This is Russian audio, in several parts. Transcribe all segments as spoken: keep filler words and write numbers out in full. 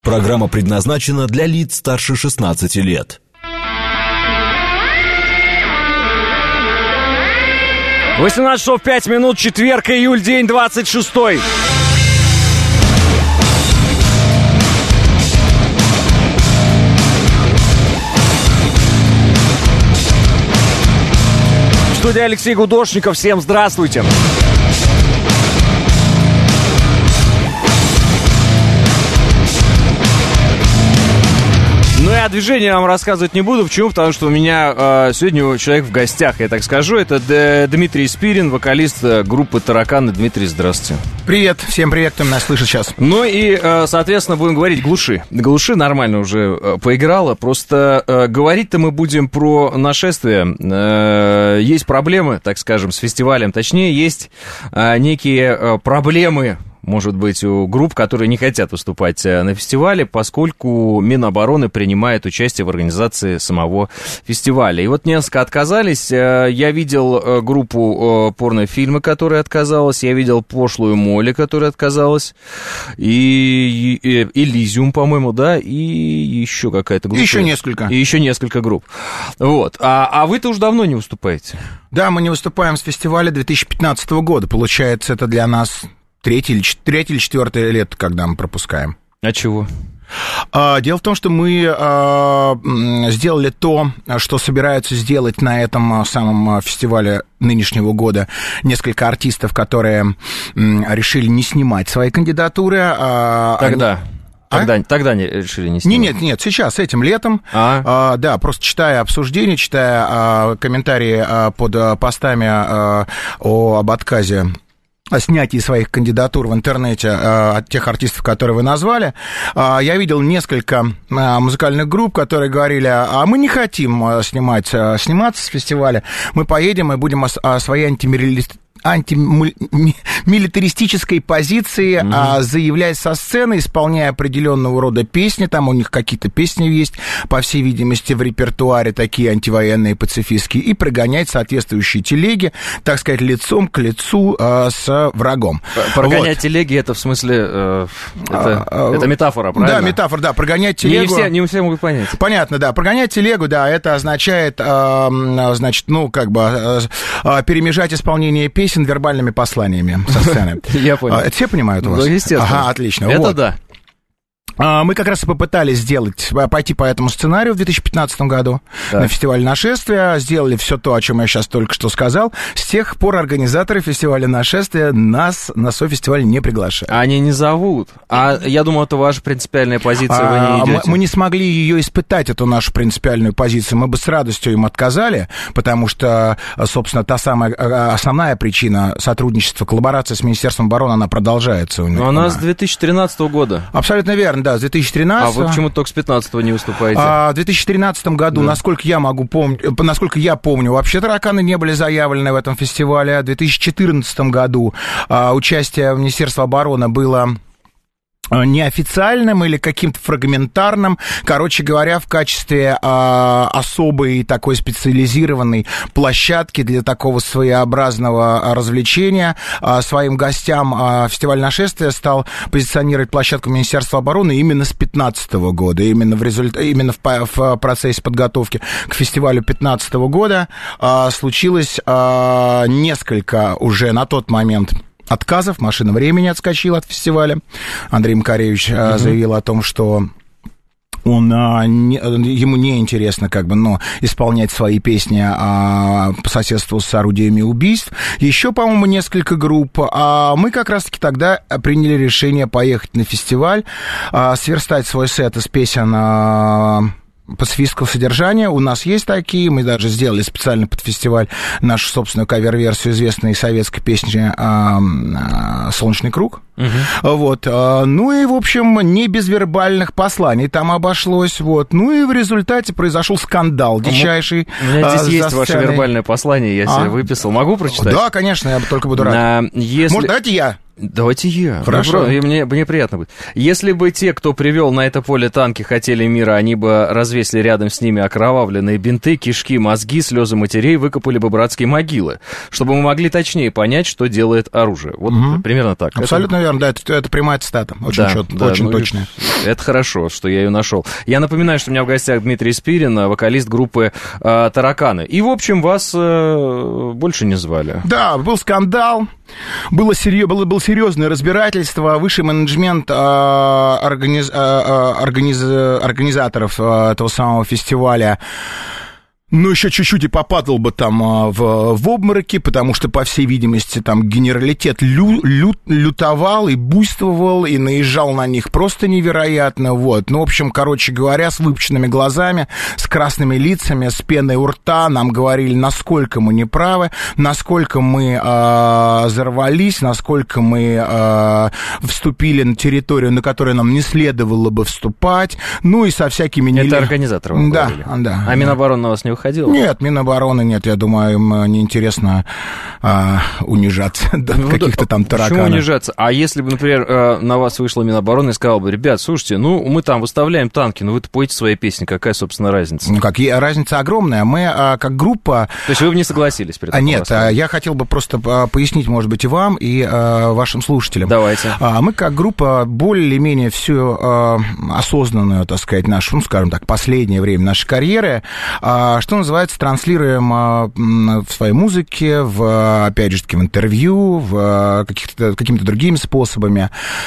Программа предназначена для лиц старше шестнадцати лет. восемнадцать часов пять минут, четверг, июль, день двадцать шестой. В студии Алексей Гудошников. Всем здравствуйте. Ну и о движении я вам рассказывать не буду. Почему? Потому что у меня э, сегодня человек в гостях, я так скажу. Это Д- Дмитрий Спирин, вокалист группы «Тараканы». Дмитрий, здравствуйте. Привет, всем привет, кто меня слышит сейчас. Ну и, э, соответственно, будем говорить «Глуши». «Глуши» нормально уже э, поиграла. Просто э, говорить-то мы будем про нашествие. Э, есть проблемы, так скажем, с фестивалем. Точнее, есть э, некие э, проблемы, может быть, у групп, которые не хотят выступать на фестивале, поскольку Минобороны принимает участие в организации самого фестиваля. И вот несколько отказались. Я видел группу порнофильмы, которая отказалась. Я видел пошлую Молли, которая отказалась. И, и Элизиум, по-моему, да, и еще какая-то группа. И еще несколько. И еще несколько групп. Вот. А, а вы-то уж давно не выступаете? Да, мы не выступаем с фестиваля две тысячи пятнадцатого года. Получается, это для нас... Третье или, третье или четвертое лето, когда мы пропускаем. А чего? Дело в том, что мы сделали то, что собираются сделать на этом самом фестивале нынешнего года несколько артистов, которые решили не снимать свои кандидатуры. Тогда... Тогда, а? тогда не решили не снимать? Нет, нет, нет, сейчас, этим летом, а? А, да, просто читая обсуждения, читая а, комментарии а, под а, постами а, о, об отказе, о снятии своих кандидатур в интернете э, от тех артистов, которые вы назвали, э, я видел несколько э, музыкальных групп, которые говорили, а мы не хотим э, снимать, э, сниматься с фестиваля, мы поедем и будем о, о своей антимилитаристической антимилитаристической позиции, mm-hmm. а, заявляясь со сцены, исполняя определенного рода песни, там у них какие-то песни есть, по всей видимости, в репертуаре, такие антивоенные, пацифистские, и прогонять соответствующие телеги, так сказать, лицом к лицу а, с врагом. Прогонять вот. телеги, это в смысле, э, это, а, это метафора, правильно? Да, метафора, да, прогонять телегу. Не все, не все могут понять. Понятно, да, прогонять телегу, да, это означает, э, значит, ну, как бы, э, перемежать исполнение песен вербальными посланиями со сцены. Я понял. Это все понимают у вас? Ну, естественно. Ага, отлично. Это вот. Да. Мы как раз и попытались сделать, пойти по этому сценарию в две тысячи пятнадцатом году да. на фестивале «Нашествие». Сделали все то, о чем я сейчас только что сказал. С тех пор организаторы фестиваля «Нашествие» нас на свой фестиваль не приглашают. Они не зовут. А я думал, это ваша принципиальная позиция, вы не идете. Мы, мы не смогли ее испытать, эту нашу принципиальную позицию. Мы бы с радостью им отказали, потому что, собственно, та самая основная причина сотрудничества, коллаборация с Министерством обороны, она продолжается. Но она с две тысячи тринадцатого года. Абсолютно верно, да. Да, с две тысячи тринадцатого. А вы почему только с пятнадцатого не выступаете? А, в две тысячи тринадцатом году, да. насколько я могу помнить, насколько я помню, вообще «Тараканы» не были заявлены в этом фестивале. В две тысячи четырнадцатом году а, участие Министерства обороны было неофициальным или каким-то фрагментарным, короче говоря, в качестве э, особой такой специализированной площадки для такого своеобразного развлечения э, своим гостям э, фестиваль «Нашествие» стал позиционировать площадку Министерства обороны именно с пятнадцатого года, именно в, результ... именно в, в процессе подготовки к фестивалю пятнадцатого года э, случилось э, несколько уже на тот момент отказов, «Машина времени» отскочила от фестиваля. Андрей Макаревич mm-hmm. заявил о том, что он, а, не, ему не интересно как бы, но исполнять свои песни а, по соседству с орудиями убийств. Еще, по-моему, несколько групп. А мы как раз-таки тогда приняли решение поехать на фестиваль, а, сверстать свой сет из песен а, пацифистского содержания. У нас есть такие. Мы даже сделали специально под фестиваль нашу собственную кавер-версию известной советской песни «Солнечный круг». Угу. Вот. Ну и, в общем, не без вербальных посланий там обошлось. Вот. Ну и в результате произошел скандал дичайший. У меня здесь есть ваше вербальное послание, я а? себе выписал. Могу прочитать? Да, конечно, я только буду рад. А, если... Может, давайте я? Давайте я. Хорошо. Мне, мне, мне приятно будет. Если бы те, кто привел на это поле танки, хотели мира, они бы развесили рядом с ними окровавленные бинты, кишки, мозги, слезы матерей, выкопали бы братские могилы, чтобы мы могли точнее понять, что делает оружие. Вот угу. примерно так. Абсолютно это, верно, да, это, это прямая цитата, очень, да, чет, да, очень ну, точная. Это хорошо, что я ее нашел. Я напоминаю, что у меня в гостях Дмитрий Спирин, вокалист группы э, «Тараканы». И, в общем, вас э, больше не звали. Да, был скандал, было, серьез, было, было серьезное разбирательство, высший менеджмент э, организ, э, организ, организаторов э, этого самого фестиваля, ну, еще чуть-чуть и попадал бы там а, в, в обмороки, потому что, по всей видимости, там генералитет лю, лю, лютовал и буйствовал, и наезжал на них просто невероятно, вот. Ну, в общем, короче говоря, с выпученными глазами, с красными лицами, с пеной у рта нам говорили, насколько мы неправы, насколько мы а, взорвались, насколько мы а, вступили на территорию, на которую нам не следовало бы вступать, ну, и со всякими... Это организаторы вам да, говорили? Да. А Минобороны на вас не выходил? Нет, Минобороны нет, я думаю, им неинтересно а, унижаться до ну, каких-то там тараканов. Почему унижаться? А если бы, например, на вас вышла Минобороны и сказала бы, ребят, слушайте, ну, мы там выставляем танки, но вы-то поете свои песни, какая, собственно, разница? Ну, как, разница огромная. Мы, а, как группа... То есть вы бы не согласились? При а, нет, а, я хотел бы просто пояснить, может быть, и вам, и а, вашим слушателям. Давайте. А, мы, как группа, более-менее всю а, осознанную, так сказать, нашу, ну, скажем так, последнее время нашей карьеры, а, что называется, транслируем а, в своей музыке, в, опять же таки, в интервью, в каких-то, какими-то другими способами.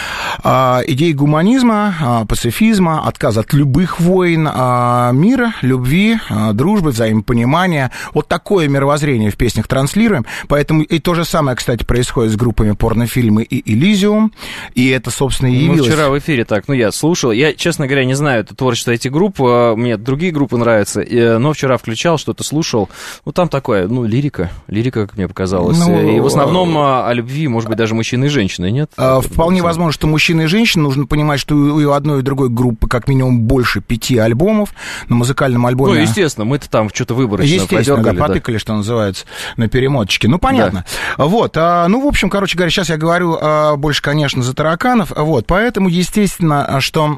А, идеи гуманизма, а, пацифизма, отказа от любых войн, а, мира, любви, а, дружбы, взаимопонимания. Вот такое мировоззрение в песнях транслируем. Поэтому и то же самое, кстати, происходит с группами «Порнофильмы» и «Элизиум». И это, собственно, и явилось... Ну, вчера в эфире так, ну, я слушал. Я, честно говоря, не знаю это творчество этих групп. Мне другие группы нравятся. Но вчера включал, что-то слушал. Ну, там такое, ну, лирика. Лирика, как мне показалось. Ну, и в основном о любви, может быть, даже мужчины и женщины, нет? Вполне возможно, что мужчины и женщины. Нужно понимать, что у одной и другой группы как минимум больше пяти альбомов. На музыкальном альбоме... Ну, естественно, мы-то там что-то выборочно естественно, подергали. Да, потыкали, да. Что называется, на перемоточке. Ну, понятно. Да. Вот. Ну, в общем, короче говоря, сейчас я говорю больше, конечно, за тараканов. Вот. Поэтому, естественно, что...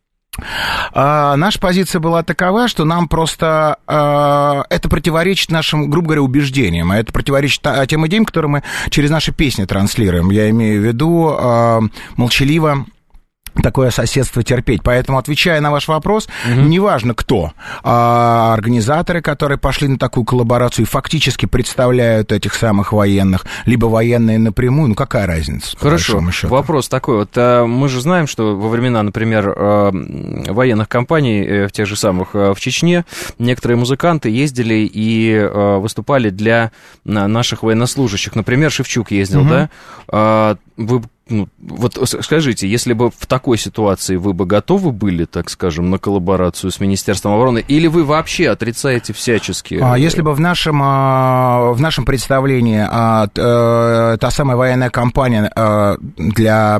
А, наша позиция была такова, что нам просто а, это противоречит нашим, грубо говоря, убеждениям, а это противоречит тем идеям, которые мы через наши песни транслируем. Я имею в виду а, молчаливо такое соседство терпеть. Поэтому, отвечая на ваш вопрос, угу. неважно кто, а организаторы, которые пошли на такую коллаборацию и фактически представляют этих самых военных, либо военные напрямую, ну какая разница? Хорошо, вопрос такой. Вот а, мы же знаем, что во времена, например, а, военных кампаний, в тех же самых а, в Чечне, некоторые музыканты ездили и а, выступали для а, наших военнослужащих. Например, Шевчук ездил, угу. да? А, вы Ну, вот скажите, если бы в такой ситуации вы бы готовы были, так скажем, на коллаборацию с Министерством обороны, или вы вообще отрицаете всячески? А если бы в нашем, в нашем представлении та самая военная кампания для...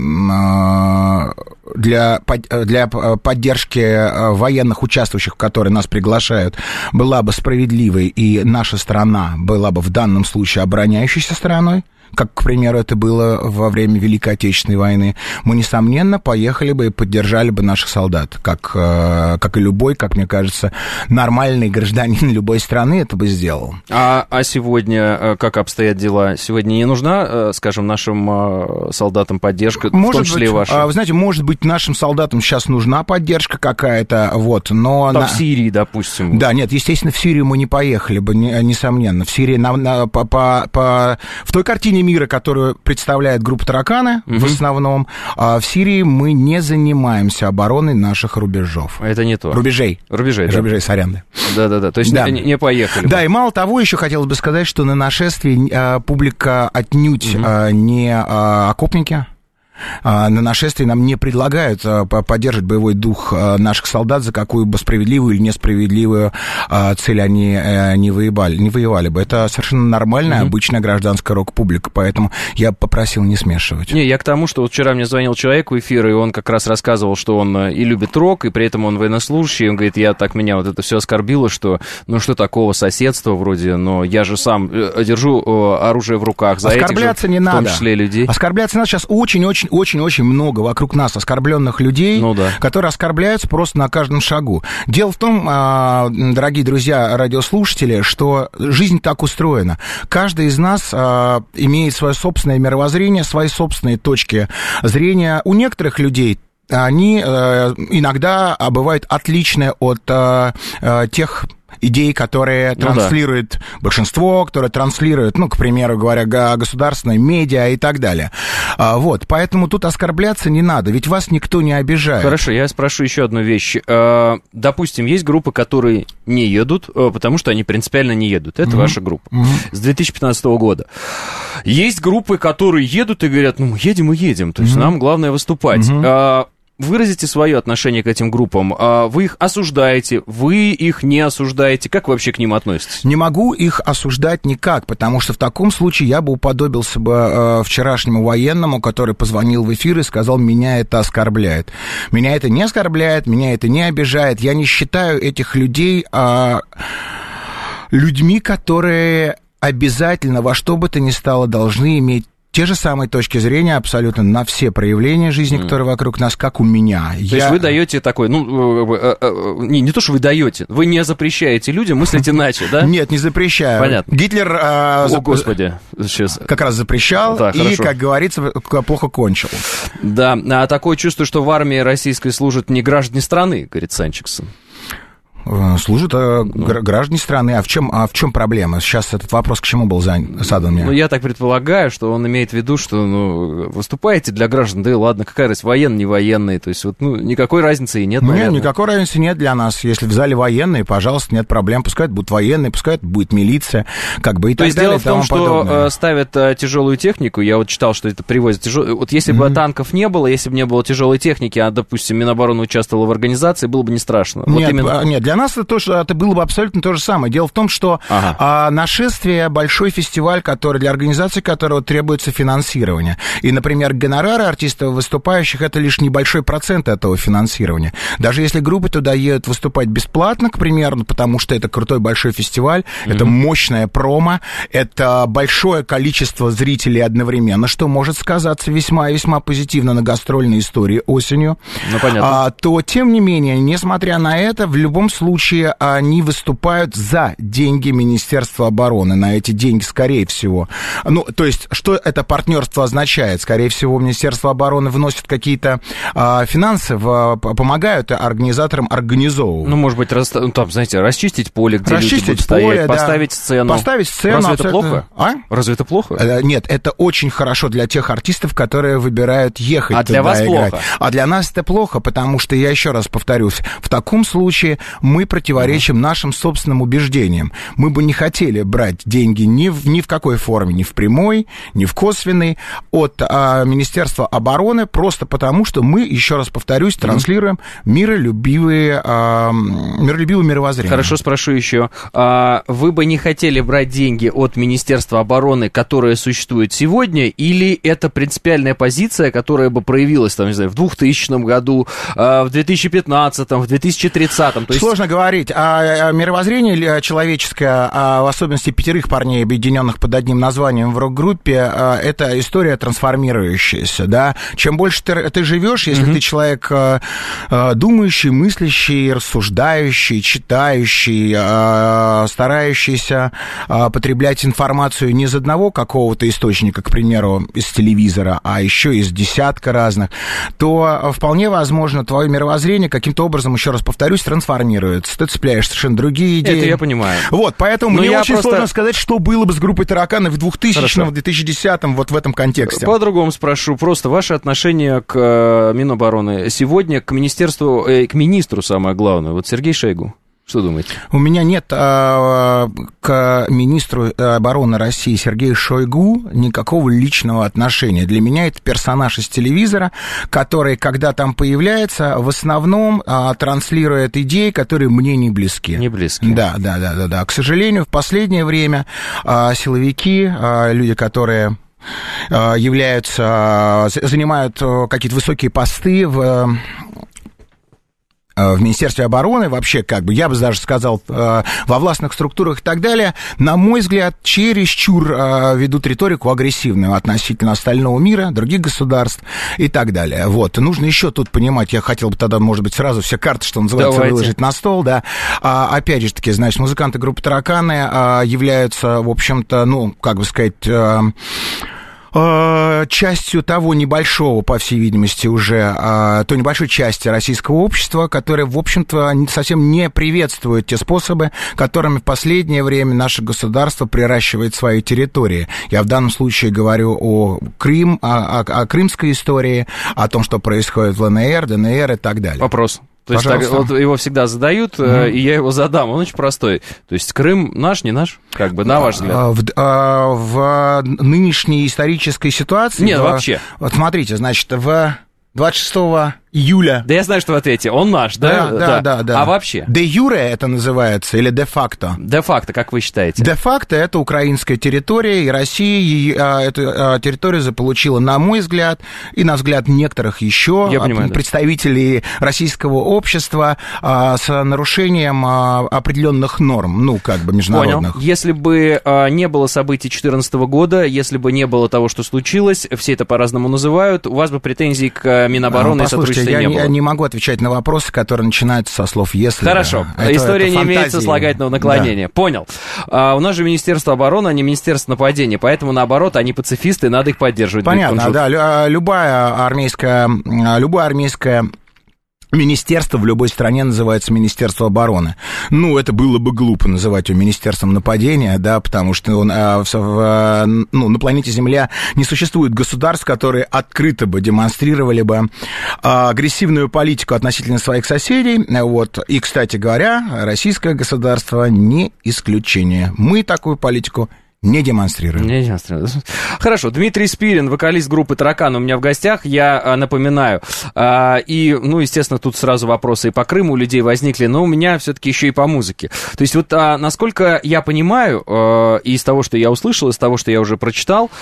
Для, для поддержки военных участвующих, которые нас приглашают, была бы справедливой, и наша страна была бы в данном случае обороняющейся стороной, как, к примеру, это было во время Великой Отечественной войны, мы, несомненно, поехали бы и поддержали бы наших солдат, как, как и любой, как мне кажется, нормальный гражданин любой страны это бы сделал. А, а сегодня как обстоят дела? Сегодня не нужна, скажем, нашим солдатам поддержка, может в том числе быть, и вашим? Вы знаете, может быть, нашим солдатам сейчас нужна поддержка какая-то, вот, но... Там на... в Сирии, допустим. Да, нет, естественно, в Сирию мы не поехали бы, несомненно. В Сирии на, на, по, по, по... в той картине мира, которую представляет группа «Тараканы», угу. в основном, а в Сирии мы не занимаемся обороной наших рубежов. Это не то. Рубежей. Рубежей, да. Рубежей, сорян. Да-да-да, то есть да. Не, не поехали. Да, бы. И мало того, еще хотелось бы сказать, что на нашествии а, публика отнюдь угу. а, не а, окопники. На нашествии нам не предлагают поддерживать боевой дух наших солдат, за какую бы справедливую или несправедливую цель они не воевали, не воевали бы. Это совершенно нормальная, mm-hmm. обычная гражданская рок-публика, поэтому я попросил не смешивать. Не, я к тому, что вот вчера мне звонил человек в эфир, и он как раз рассказывал, что он и любит рок, и при этом он военнослужащий, и он говорит, я так, меня вот это все оскорбило, что, ну что такого соседства вроде, но я же сам держу оружие в руках за Оскорбляться этих же, не в том надо. числе людей. Оскорбляться не надо. Сейчас очень-очень очень-очень много вокруг нас оскорбленных людей, ну, да. которые оскорбляются просто на каждом шагу. Дело в том, дорогие друзья, радиослушатели, что жизнь так устроена. Каждый из нас имеет свое собственное мировоззрение, свои собственные точки зрения. У некоторых людей они э, иногда бывают отличны от э, э, тех идей, которые ну транслирует да. большинство, которые транслируют, ну, к примеру говоря, государственные медиа и так далее. А, вот, поэтому тут оскорбляться не надо, ведь вас никто не обижает. Хорошо, я спрошу еще одну вещь. А, допустим, есть группы, которые не едут, потому что они принципиально не едут. Это mm-hmm. ваша группа mm-hmm. с две тысячи пятнадцатого года. Есть группы, которые едут и говорят, ну, мы едем и едем, то есть mm-hmm. нам главное выступать. Mm-hmm. А, выразите свое отношение к этим группам. Вы их осуждаете, вы их не осуждаете. Как вы вообще к ним относитесь? Не могу их осуждать никак, потому что в таком случае я бы уподобился бы э, вчерашнему военному, который позвонил в эфир и сказал, меня это оскорбляет. Меня это не оскорбляет, меня это не обижает. Я не считаю этих людей э, людьми, которые обязательно во что бы то ни стало должны иметь те же самые точки зрения абсолютно на все проявления жизни, mm. которые вокруг нас, как у меня. То Я... есть вы даете такой, ну, э, э, э, не, не то, что вы даете, вы не запрещаете людям мыслить иначе, да? Нет, не запрещаю. Понятно. Гитлер... Э, О, зап... Господи, сейчас. Как раз запрещал, да, и, хорошо. как говорится, плохо кончил. Да, а такое чувство, что в армии российской служат не граждане страны, говорит Санчиксон. Служат э, граждане страны. А в чем, а в чем проблема? Сейчас этот вопрос к чему был задан мне? Ну, я так предполагаю, что он имеет в виду, что, ну, выступаете для граждан, да и ладно, какая разница, военный, не военный, то есть, вот, ну, никакой разницы и нет, наверное. Нет, никакой разницы нет для нас. Если в зале военные, пожалуйста, нет проблем. Пускай это будут военные, пускай это будет милиция, как бы и то так далее. То есть дело в том, что ставят тяжелую технику, я вот читал, что это привозят тяжелую... Вот если бы mm-hmm. танков не было, если бы не было тяжелой техники, а, допустим, Минобороны участвовала в организации, было бы не страшно. Нет, вот именно... нет, для нас это тоже... Это было бы абсолютно то же самое. Дело в том, что ага. а, нашествие — большой фестиваль, который, для организации которого требуется финансирование. И, например, гонорары артистов, выступающих, это лишь небольшой процент этого финансирования. Даже если группы туда едут выступать бесплатно, к примеру, потому что это крутой большой фестиваль, mm-hmm. это мощная промо, это большое количество зрителей одновременно, что может сказаться весьма и весьма позитивно на гастрольной истории осенью, ну, понятно. А, то, тем не менее, несмотря на это, в любом случае... они выступают за деньги Министерства обороны, на эти деньги, скорее всего. Ну, то есть, что это партнерство означает? Скорее всего, Министерство обороны вносит какие-то а, финансы, в, помогают организаторам организовывать. Ну, может быть, рас, ну, там, знаете, расчистить поле, где расчистить люди будут поле, стоять, да. поставить сцену. Поставить сцену. Разве абсолютно... это плохо? А? Разве это плохо? Нет, это очень хорошо для тех артистов, которые выбирают ехать а туда для вас играть. Плохо? А для нас это плохо, потому что, я еще раз повторюсь, в таком случае мы противоречим mm-hmm. нашим собственным убеждениям. Мы бы не хотели брать деньги ни в, ни в какой форме, ни в прямой, ни в косвенной от а, Министерства обороны, просто потому, что мы, еще раз повторюсь, транслируем миролюбивые, а, миролюбивые мировоззрения. Хорошо, спрошу еще. А, вы бы не хотели брать деньги от Министерства обороны, которое существует сегодня, или это принципиальная позиция, которая бы проявилась, там, не знаю, в двухтысячном году, а, в две тысячи пятнадцатом, в две тысячи тридцатом? То есть... Сложно говорить. А, а мировоззрение человеческое, а в особенности пятерых парней, объединенных под одним названием в рок-группе, это история трансформирующаяся, да. Чем больше ты, ты живешь, если mm-hmm. ты человек думающий, мыслящий, рассуждающий, читающий, старающийся потреблять информацию не из одного какого-то источника, к примеру, из телевизора, а еще из десятка разных, то вполне возможно твое мировоззрение каким-то образом, еще раз повторюсь, трансформируется. Ты цепляешь совершенно другие идеи. Это я понимаю. Вот, поэтому Но мне очень просто... сложно сказать, что было бы с группой «Тараканы» в двухтысячном, в две тысячи десятом, вот в этом контексте. По-другому спрошу. Просто ваше отношение к Минобороны сегодня, к министерству, э, к министру, самое главное, вот Сергей Шойгу. Что думаете? У меня нет а, к министру обороны России Сергею Шойгу никакого личного отношения. Для меня это персонаж из телевизора, который, когда там появляется, в основном а, транслирует идеи, которые мне не близки. Не близки. Да, да, да, да, да. К сожалению, в последнее время а, силовики, а, люди, которые а, являются, а, занимают а, какие-то высокие посты в в Министерстве обороны, вообще, как бы, я бы даже сказал, во властных структурах и так далее, на мой взгляд, чересчур ведут риторику агрессивную относительно остального мира, других государств и так далее. Вот. Нужно еще тут понимать, я хотел бы тогда, может быть, сразу все карты, что называется, Давайте. выложить на стол, да. А, опять же таки, значит, музыканты группы «Тараканы» являются, в общем-то, ну, как бы сказать... частью того небольшого, по всей видимости, уже той небольшой части российского общества, которая, в общем-то, совсем не приветствует те способы, которыми в последнее время наше государство приращивает свои территории. Я в данном случае говорю о Крым, о, о, о крымской истории, о том, что происходит в ЛНР, ДНР и так далее. Вопрос. То есть так, вот его всегда задают, mm-hmm. и я его задам. Он очень простой. То есть Крым наш, не наш? Как бы, на ваш взгляд. В, в нынешней исторической ситуации... Нет, в, вообще. Вот смотрите, значит, в двадцать шестого июля... Да я знаю, что вы ответите. Он наш, да? Да, да, да. да. А вообще? Де юре это называется, или де факто? Де факто, как вы считаете? Де факто это украинская территория, и Россия эту территорию заполучила, на мой взгляд, и на взгляд некоторых еще я понимаю, представителей да. российского общества с нарушением определенных норм, ну, как бы международных. Понял. Если бы не было событий две тысячи четырнадцатого года, если бы не было того, что случилось, все это по-разному называют, у вас бы претензий к Минобороны и сотрудничеству я не, не, было. не могу отвечать на вопросы, которые начинаются со слов «если». Хорошо, это, история это не фантазии. имеет сослагательного наклонения. Да. Понял. А, у нас же Министерство обороны, а не Министерство нападения, поэтому, наоборот, они пацифисты, надо их поддерживать. Понятно, да. Любая армейская, любая армейская... Министерство в любой стране называется Министерство обороны. Ну, это было бы глупо называть его Министерством нападения, да, потому что он, а, в, ну, на планете Земля не существует государств, которые открыто бы демонстрировали бы а, агрессивную политику относительно своих соседей. Вот. И, кстати говоря, российское государство не исключение. Мы такую политику не демонстрируем. Не демонстрируем. Хорошо. Дмитрий Спирин, вокалист группы «Таракан», у меня в гостях. Я напоминаю. И, ну, естественно, тут сразу вопросы и по Крыму у людей возникли, но у меня все-таки еще и по музыке. То есть вот, насколько я понимаю, и из того, что я услышал, из того, что я уже прочитал,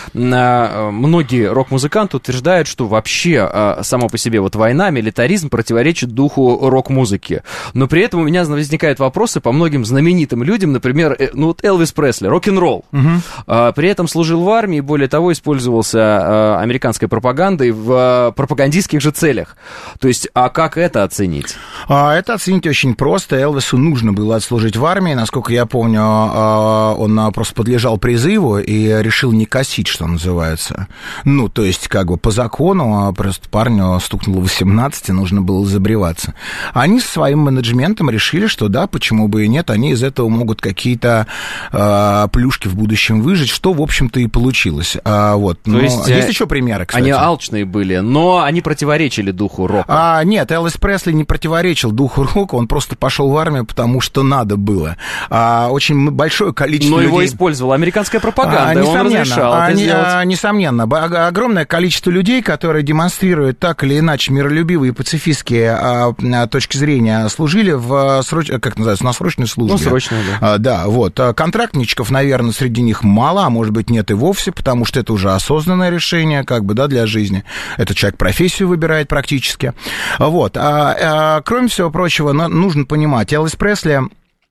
многие рок-музыканты утверждают, что вообще само по себе вот война, милитаризм противоречит духу рок-музыки. Но при этом у меня возникают вопросы по многим знаменитым людям, например, ну вот Элвис Пресли, рок-н-ролл. Угу. Uh-huh. При этом служил в армии, более того, использовался американской пропагандой в пропагандистских же целях. То есть, а как это оценить? Это оценить очень просто. Элвису нужно было отслужить в армии. Насколько я помню, он просто подлежал призыву и решил не косить, что называется. Ну, то есть, как бы по закону, просто парню стукнуло восемнадцать, и нужно было забреваться. Они со своим менеджментом решили, что да, почему бы и нет, они из этого могут какие-то плюшки в будущем выжить, что, в общем-то, и получилось. А, вот. Но есть, есть еще примеры, кстати. Они алчные были, но они противоречили духу рока. А, нет, Элвис Пресли не противоречил духу рока, он просто пошел в армию, потому что надо было. А, очень большое количество но людей... его использовала американская пропаганда, а, он разрешал а, это не, сделать. А, несомненно. Огромное количество людей, которые демонстрируют так или иначе миролюбивые и пацифистские а, точки зрения, служили в сроч... как называется, на срочной службе. Ну, срочной, да. А, да, вот. Контрактничков, наверное, среди них мало, а может быть нет и вовсе, потому что это уже осознанное решение, как бы, да, для жизни. Этот человек профессию выбирает практически. Вот. А, а, кроме всего прочего, нужно понимать, Элвис Пресли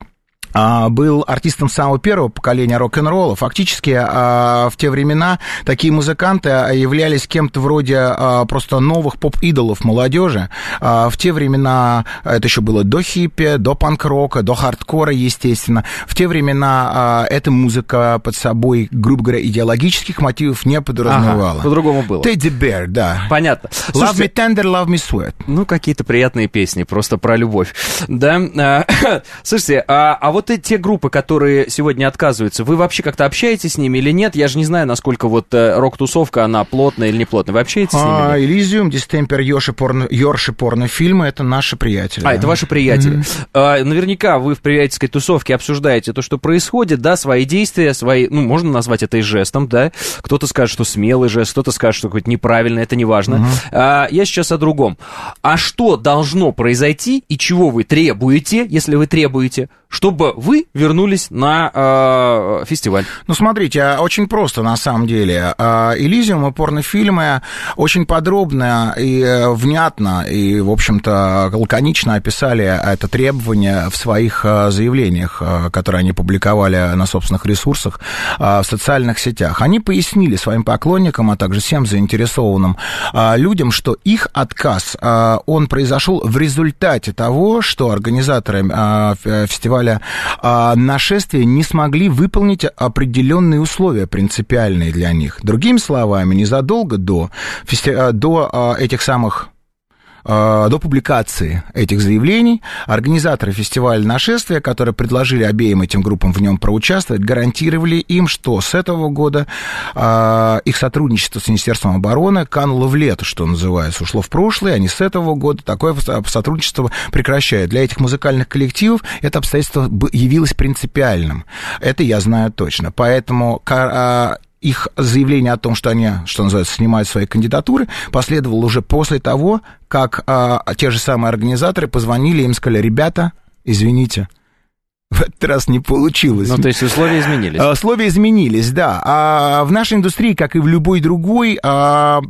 был артистом самого первого поколения рок-н-ролла. Фактически в те времена такие музыканты являлись кем-то вроде просто новых поп-идолов молодежи. В те времена это еще было до хиппи, до панк-рока, до хардкора, естественно. В те времена эта музыка под собой, грубо говоря, идеологических мотивов не подразумевала. Ага, по-другому было. Teddy Bear, да. Понятно. Слушайте, love me tender, love me sweet. Ну, какие-то приятные песни, просто про любовь. Да. Слушайте, а, а вот и те группы, которые сегодня отказываются, вы вообще как-то общаетесь с ними или нет? Я же не знаю, насколько вот рок-тусовка, она плотная или не плотная. Вы общаетесь с ними? А, Elysium, Distemper, Йорши, порно, Йорши порнофильмы, это наши приятели. А, это ваши приятели. Mm-hmm. А, наверняка вы в приятельской тусовке обсуждаете то, что происходит, да, свои действия, свои, ну, можно назвать это и жестом, да. Кто-то скажет, что смелый жест, кто-то скажет, что какой-то неправильный, это не важно. Mm-hmm. А, я сейчас о другом. А что должно произойти и чего вы требуете, если вы требуете, чтобы чтобы вы вернулись на э, фестиваль? Ну, смотрите, очень просто на самом деле. «Элизиум» и порнофильмы очень подробно и внятно, и, в общем-то, лаконично описали это требование в своих заявлениях, которые они публиковали на собственных ресурсах в социальных сетях. Они пояснили своим поклонникам, а также всем заинтересованным людям, что их отказ, он произошел в результате того, что организаторы фестиваля «Нашествие» не смогли выполнить определенные условия, принципиальные для них. Другими словами, незадолго до, до этих самых до публикации этих заявлений организаторы фестиваля «Нашествие», которые предложили обеим этим группам в нем проучаствовать, гарантировали им, что с этого года э, их сотрудничество с Министерством обороны кануло в лету, что называется, ушло в прошлое, они с этого года такое сотрудничество прекращают. Для этих музыкальных коллективов это обстоятельство явилось принципиальным. Это я знаю точно. Поэтому э, их заявление о том, что они, что называется, снимают свои кандидатуры, последовало уже после того, как а, те же самые организаторы позвонили им, сказали: ребята, извините, в этот раз не получилось. Ну, то есть условия изменились. Условия изменились, да. А в нашей индустрии, как и в любой другой, а,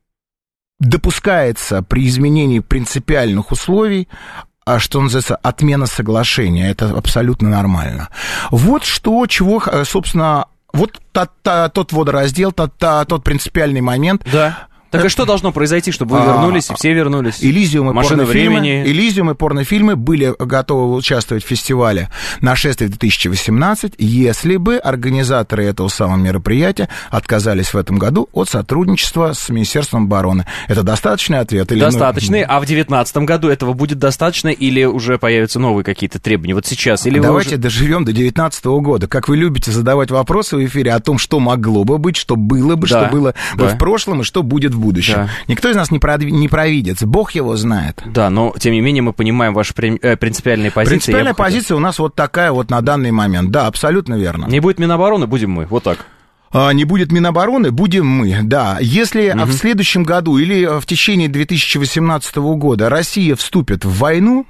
допускается при изменении принципиальных условий, что называется, отмена соглашения. Это абсолютно нормально. Вот что, чего, собственно... Вот тот, тот водораздел, тот, тот принципиальный момент. Да. Так и что должно произойти, чтобы вы вернулись, и все вернулись? Элизиум и Машина времени. Элизиум и порнофильмы были готовы участвовать в фестивале «Нашествие две тысячи восемнадцать», если бы организаторы этого самого мероприятия отказались в этом году от сотрудничества с Министерством обороны. Это достаточный ответ? Или достаточный. Ну... А в две тысячи девятнадцатом году этого будет достаточно или уже появятся новые какие-то требования? Вот сейчас? Или Давайте уже... доживем до две тысячи девятнадцатого года. Как вы любите задавать вопросы в эфире о том, что могло бы быть, что было бы, да, что было да. в прошлом и что будет в будущем. Да. Никто из нас не, прод... не провидец, Бог его знает. Да, но, тем не менее, мы понимаем ваши принципиальные позиции. Принципиальная позиция у нас вот такая вот на данный момент. Да, абсолютно верно. Не будет Минобороны, будем мы, вот так. А, не будет Минобороны, будем мы, да. Если угу. в следующем году или в течение две тысячи восемнадцатого года Россия вступит в войну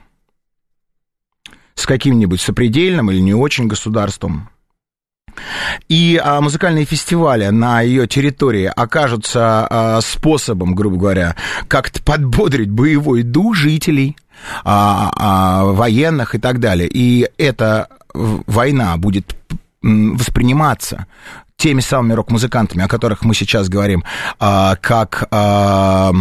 с каким-нибудь сопредельным или не очень государством, и а, музыкальные фестивали на ее территории окажутся а, способом, грубо говоря, как-то подбодрить боевой дух жителей, а, а, военных и так далее, и эта война будет восприниматься теми самыми рок-музыкантами, о которых мы сейчас говорим, а, как... А,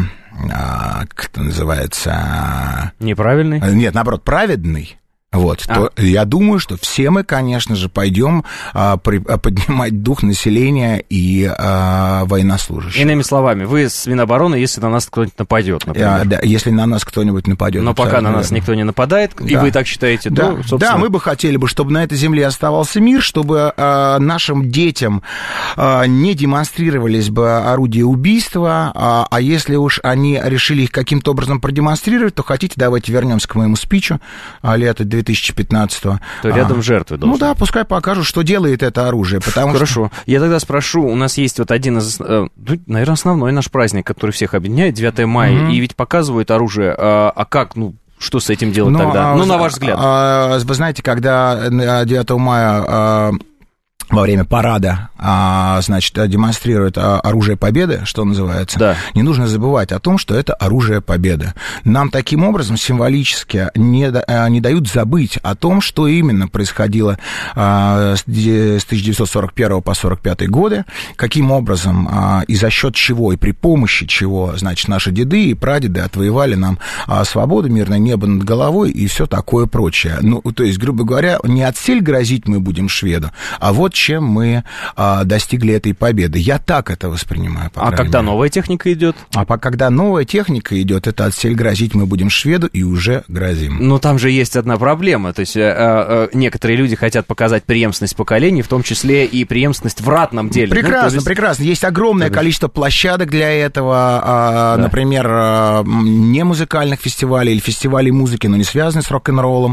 а, как это называется? Неправильный? Нет, наоборот, праведный. Вот, а. то я думаю, что все мы, конечно же, пойдем а, при, а, поднимать дух населения и а, военнослужащих. Иными словами, вы с Минобороны, если на нас кто-нибудь нападет, например. А, да, если на нас кто-нибудь нападет. Но пока на нас никто не нападает, да. и вы так считаете, да. то, собственно... Да, мы бы хотели бы, чтобы на этой земле оставался мир, чтобы а, нашим детям а, не демонстрировались бы орудия убийства, а, а если уж они решили их каким-то образом продемонстрировать, то хотите, давайте вернемся к моему спичу а, лета две тысячи пятнадцатого. То рядом а, жертвы должны. Ну да, пускай покажут, что делает это оружие, потому Хорошо. Что... Я тогда спрошу, у нас есть вот один из, наверное, основной наш праздник, который всех объединяет, девятое мая, mm-hmm. и ведь показывают оружие, а, а как, ну, что с этим делать ну, тогда? А, ну, на ваш взгляд. А, вы знаете, когда девятого мая... А, во время парада, а, значит, демонстрирует оружие победы, что называется, да. не нужно забывать о том, что это оружие победы. Нам таким образом символически не, не дают забыть о том, что именно происходило а, с тысяча девятьсот сорок первого по сорок пятый годы, каким образом а, и за счет чего, и при помощи чего, значит, наши деды и прадеды отвоевали нам а, свободу, мирное небо над головой и все такое прочее. Ну, то есть, грубо говоря, не отсель грозить мы будем шведу, а вот чем мы а, достигли этой победы. Я так это воспринимаю. А когда мере. новая техника идет? А по, когда новая техника идет, это отсель грозить мы будем шведу и уже грозим. Но там же есть одна проблема. То есть э, э, некоторые люди хотят показать преемственность поколений, в том числе и преемственность в ратном деле. Прекрасно, ну, есть... прекрасно. Есть огромное количество площадок для этого. А, да. Например, а, не музыкальных фестивалей или фестивалей музыки, но не связанных с рок-н-роллом.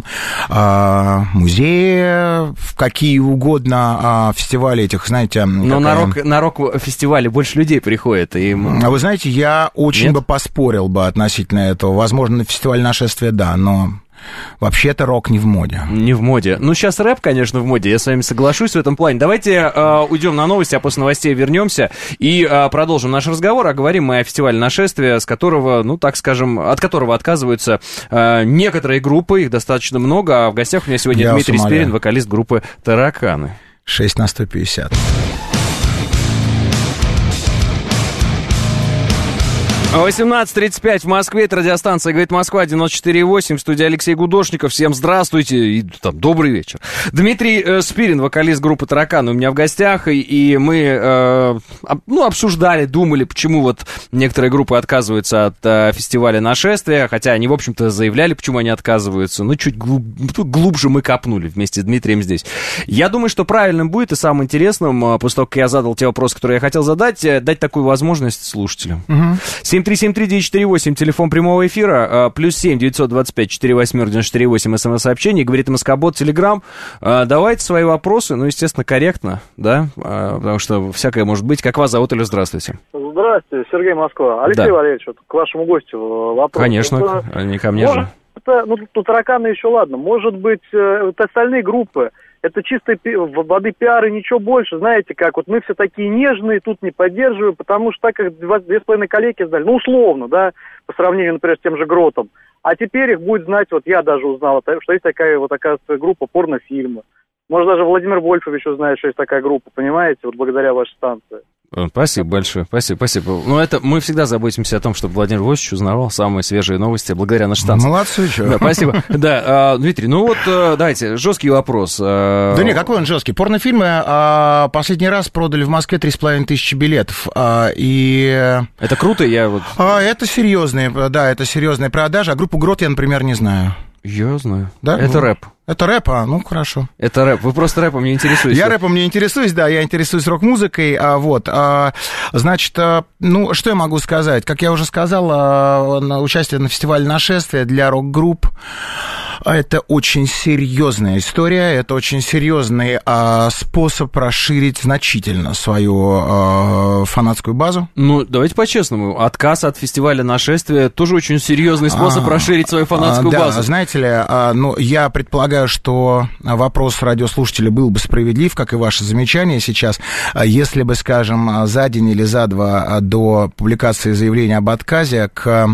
А, музеи, какие угодно фестивали этих, знаете... Но какая... на, рок, на рок-фестивале больше людей приходит. И... А вы знаете, я очень Нет? бы поспорил бы относительно этого. Возможно, на фестиваль «Нашествие» да, но... Вообще-то рок не в моде. Не в моде. Ну, сейчас рэп, конечно, в моде, я с вами соглашусь в этом плане. Давайте э, уйдем на новости, а после новостей вернемся и э, продолжим наш разговор. А говорим мы о фестивале «Нашествие», с которого, ну, так скажем, от которого отказываются э, некоторые группы, их достаточно много. А в гостях у меня сегодня я Дмитрий Спирин, вокалист группы «Тараканы». шесть на сто пятьдесят. восемнадцать тридцать пять в Москве, это радиостанция «Говорит Москва», девяносто четыре восемь, в студии Алексей Гудошников. Всем здравствуйте и там, добрый вечер. Дмитрий э, Спирин, вокалист группы «Тараканы», у меня в гостях, и, и мы э, об, ну, обсуждали, думали, почему вот некоторые группы отказываются от э, фестиваля «Нашествия», хотя они, в общем-то, заявляли, почему они отказываются, но чуть глуб, глубже мы копнули вместе с Дмитрием здесь. Я думаю, что правильным будет и самым интересным, после того, как я задал те вопросы, которые я хотел задать, дать такую возможность слушателям. Угу. семь три семь три девять четыре восемь, телефон прямого эфира, плюс семь девятьсот двадцать пять четыре восемь девяносто четыре восемь, смс-сообщение, говорит МСК-бот, Телеграм. Давайте свои вопросы, ну, естественно, корректно, да, потому что всякое может быть. Как вас зовут или здравствуйте? Здравствуйте, Сергей, Москва. Алексей да. Валерьевич, вот к вашему гостю вопрос. Конечно, это, не ко мне может, же. Это, ну, тут «Тараканы» еще ладно, может быть, вот остальные группы, это чистой воды пиар и ничего больше, знаете, как вот мы все такие нежные, тут не поддерживаем, потому что так как две с половиной коллеги сдали, ну, условно, да, по сравнению, например, с тем же Гротом, а теперь их будет знать, вот я даже узнал, что есть такая вот, оказывается, группа порнофильма. Может, даже Владимир Вольфович узнает, что есть такая группа, понимаете, вот благодаря вашей станции. Спасибо большое, спасибо, спасибо. Ну, это мы всегда заботимся о том, чтобы Владимир Вольфович узнавал самые свежие новости благодаря нашей станции. Молодцы, что. Да, спасибо. Да, Дмитрий, ну вот, давайте, жесткий вопрос. Да не, какой он жесткий? Порнофильмы последний раз продали в Москве три с половиной тысячи билетов, и... Это круто, я вот... Это серьезные, да, это серьезные продажи, а группу Грот я, например, не знаю. Я знаю. Да? Это ну, рэп. Это рэп, а, ну, хорошо. Это рэп. Вы просто рэпом не интересуетесь. Я рэпом не интересуюсь, да, я интересуюсь рок-музыкой, а, вот. А, значит, а, ну, что я могу сказать? Как я уже сказал, а, на участие на фестивале «Нашествие» для рок-групп это очень серьезная история, это очень серьезный а, способ расширить значительно свою а, фанатскую базу. Ну, давайте по-честному, отказ от фестиваля «Нашествие» тоже очень серьезный способ а, расширить свою фанатскую а, базу. Да, знаете ли, а, ну, я предполагаю, что вопрос радиослушателя был бы справедлив, как и ваше замечание сейчас, если бы, скажем, за день или за два до публикации заявления об отказе к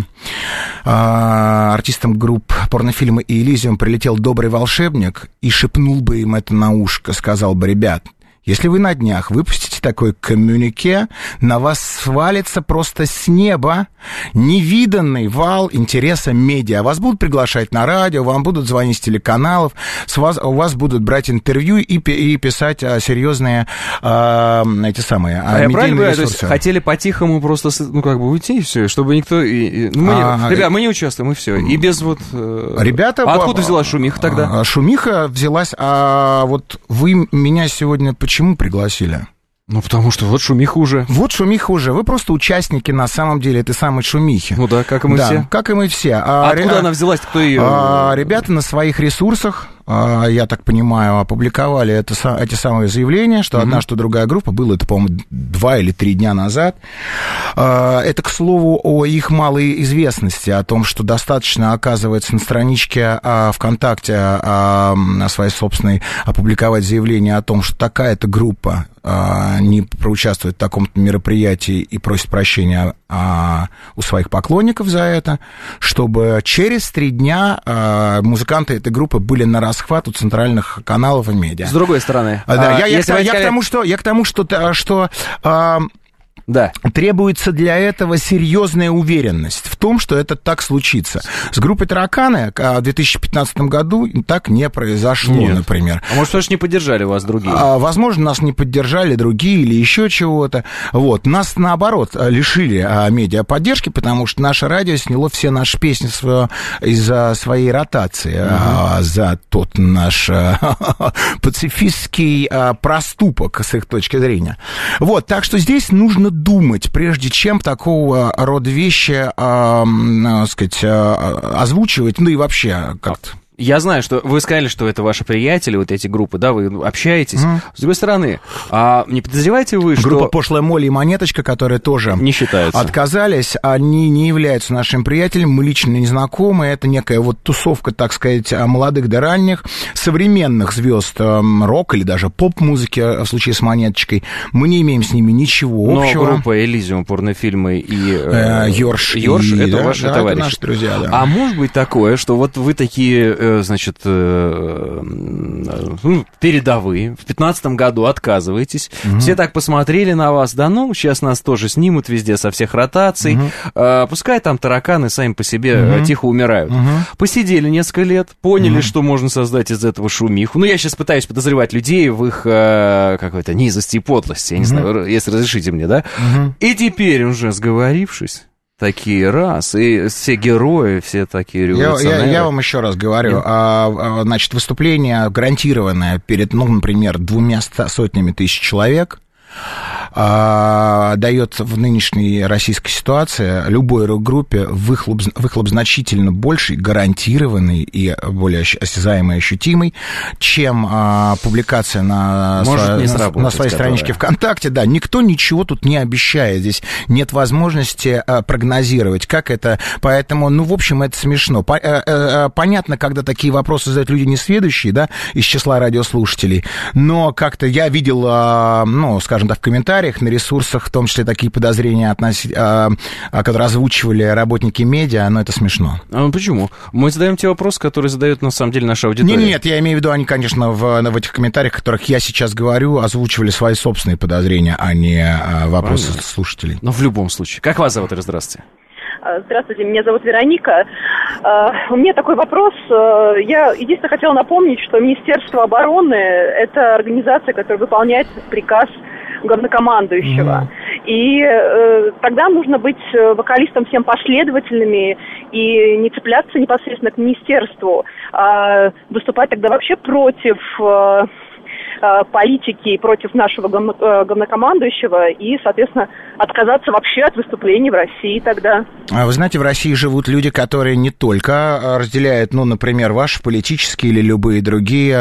а, артистам групп порнофильма и «Элизиум» прилетел добрый волшебник и шепнул бы им это на ушко, сказал бы: ребят, если вы на днях выпустите такой коммюнике, на вас свалится просто с неба невиданный вал интереса медиа. Вас будут приглашать на радио, вам будут звонить с телеканалов, с вас, у вас будут брать интервью и, и писать а, серьезные а, эти самые а, а медийные ресурсы. То есть хотели по-тихому просто, ну, как бы уйти, и все, чтобы никто... И, и, ну, мы а, не, ребят, мы не участвуем, и все. И без вот... Ребята... А откуда взялась шумиха тогда? Шумиха взялась... А вот вы меня сегодня... Почему пригласили? Ну, потому что вот шумиха уже. Вот шумиха уже. Вы просто участники, на самом деле, этой самой шумихи. Ну да, как и мы да, все. как и мы все. А откуда ре... она взялась? Кто ее... А, ребята на своих ресурсах, а, я так понимаю, опубликовали это, эти самые заявления, что mm-hmm. одна, что другая группа. Было это, по-моему, два или три дня назад. А, это, к слову, о их малой известности, о том, что достаточно, оказывается, на страничке а, ВКонтакте а, на своей собственной опубликовать заявление о том, что такая-то группа а, не проучаствует в таком-то мероприятии и просит прощения а, у своих поклонников за это, чтобы через три дня а, музыканты этой группы были на расхват у центральных каналов и медиа. С другой стороны. А, да, а, я, я, я, я, к тому, что, я к тому, что... что а, да. Требуется для этого серьезная уверенность в том, что это так случится. С группой «Тараканы» в две тысячи пятнадцатом году так не произошло, Нет. например. А может, потому что не поддержали вас другие? А, возможно, нас не поддержали другие или еще чего-то. Вот. Нас, наоборот, лишили а, медиаподдержки, потому что наше радио сняло все наши песни свое, из-за своей ротации, uh-huh. а, за тот наш а, пацифистский а, проступок, с их точки зрения. Вот. Так что здесь нужно думать, прежде чем такого рода вещи, э, э, сказать, э, озвучивать, ну и вообще как-то. Я знаю, что вы сказали, что это ваши приятели, вот эти группы, да, вы общаетесь. Mm. С другой стороны, а не подозреваете вы, что... Группа «Пошлая Молли» и «Монеточка», которые тоже не считаются. Отказались, они не являются нашими приятелями, мы лично не знакомы, это некая вот тусовка, так сказать, молодых до ранних, современных звезд рок или даже поп-музыки в случае с «Монеточкой». Мы не имеем с ними ничего общего. Но группа «Элизиум», порнофильмы и... Э, Йорш. Йорш, и, это да, ваши да, товарищи. Это наши друзья, да. А может быть такое, что вот вы такие... значит, ну, передовые, в пятнадцатом году отказываетесь, угу. Все так посмотрели на вас, да ну, сейчас нас тоже снимут везде со всех ротаций, угу. а, пускай там тараканы сами по себе угу. тихо умирают. Угу. Посидели несколько лет, поняли, угу. что можно создать из этого шумиху. Ну, я сейчас пытаюсь подозревать людей в их а, какой-то низости и подлости, я не угу. знаю, если разрешите мне, да? Угу. И теперь уже сговорившись, такие раз, и все герои, все такие революционеры. Я, я, я вам еще раз говорю, а, значит, выступление гарантированное перед, ну, например, двумя сотнями тысяч человек, а, дает в нынешней российской ситуации любой рок-группе выхлоп, выхлоп значительно больший, гарантированный и более осязаемый, ощутимый, чем а, публикация на, сво, на, на своей страничке ВКонтакте. Да, никто ничего тут не обещает, здесь нет возможности а, прогнозировать, как это, поэтому, ну, в общем, это смешно. По, а, а, понятно, когда такие вопросы задают люди несведущие, да, из числа радиослушателей, но как-то я видел, а, ну, скажем так, в комментариях на ресурсах, в том числе такие подозрения, относи... а, которые озвучивали работники медиа, но это смешно. А почему? Мы задаем те вопросы, которые задают на самом деле наша аудитория. Нет, нет, я имею в виду, они, конечно, в, в этих комментариях, о которых я сейчас говорю, озвучивали свои собственные подозрения, а не а, вопросы Правильно. Слушателей. Но в любом случае. Как вас зовут? Здравствуйте. Здравствуйте, меня зовут Вероника. У меня такой вопрос. Я единственное хотела напомнить, что Министерство обороны – это организация, которая выполняет приказ главнокомандующего. Mm-hmm. И э, тогда нужно быть вокалистам всем последовательными и не цепляться непосредственно к министерству, а выступать тогда вообще против... Э, политики против нашего главнокомандующего и, соответственно, отказаться вообще от выступлений в России тогда. Вы знаете, в России живут люди, которые не только разделяют, ну, например, ваши политические или любые другие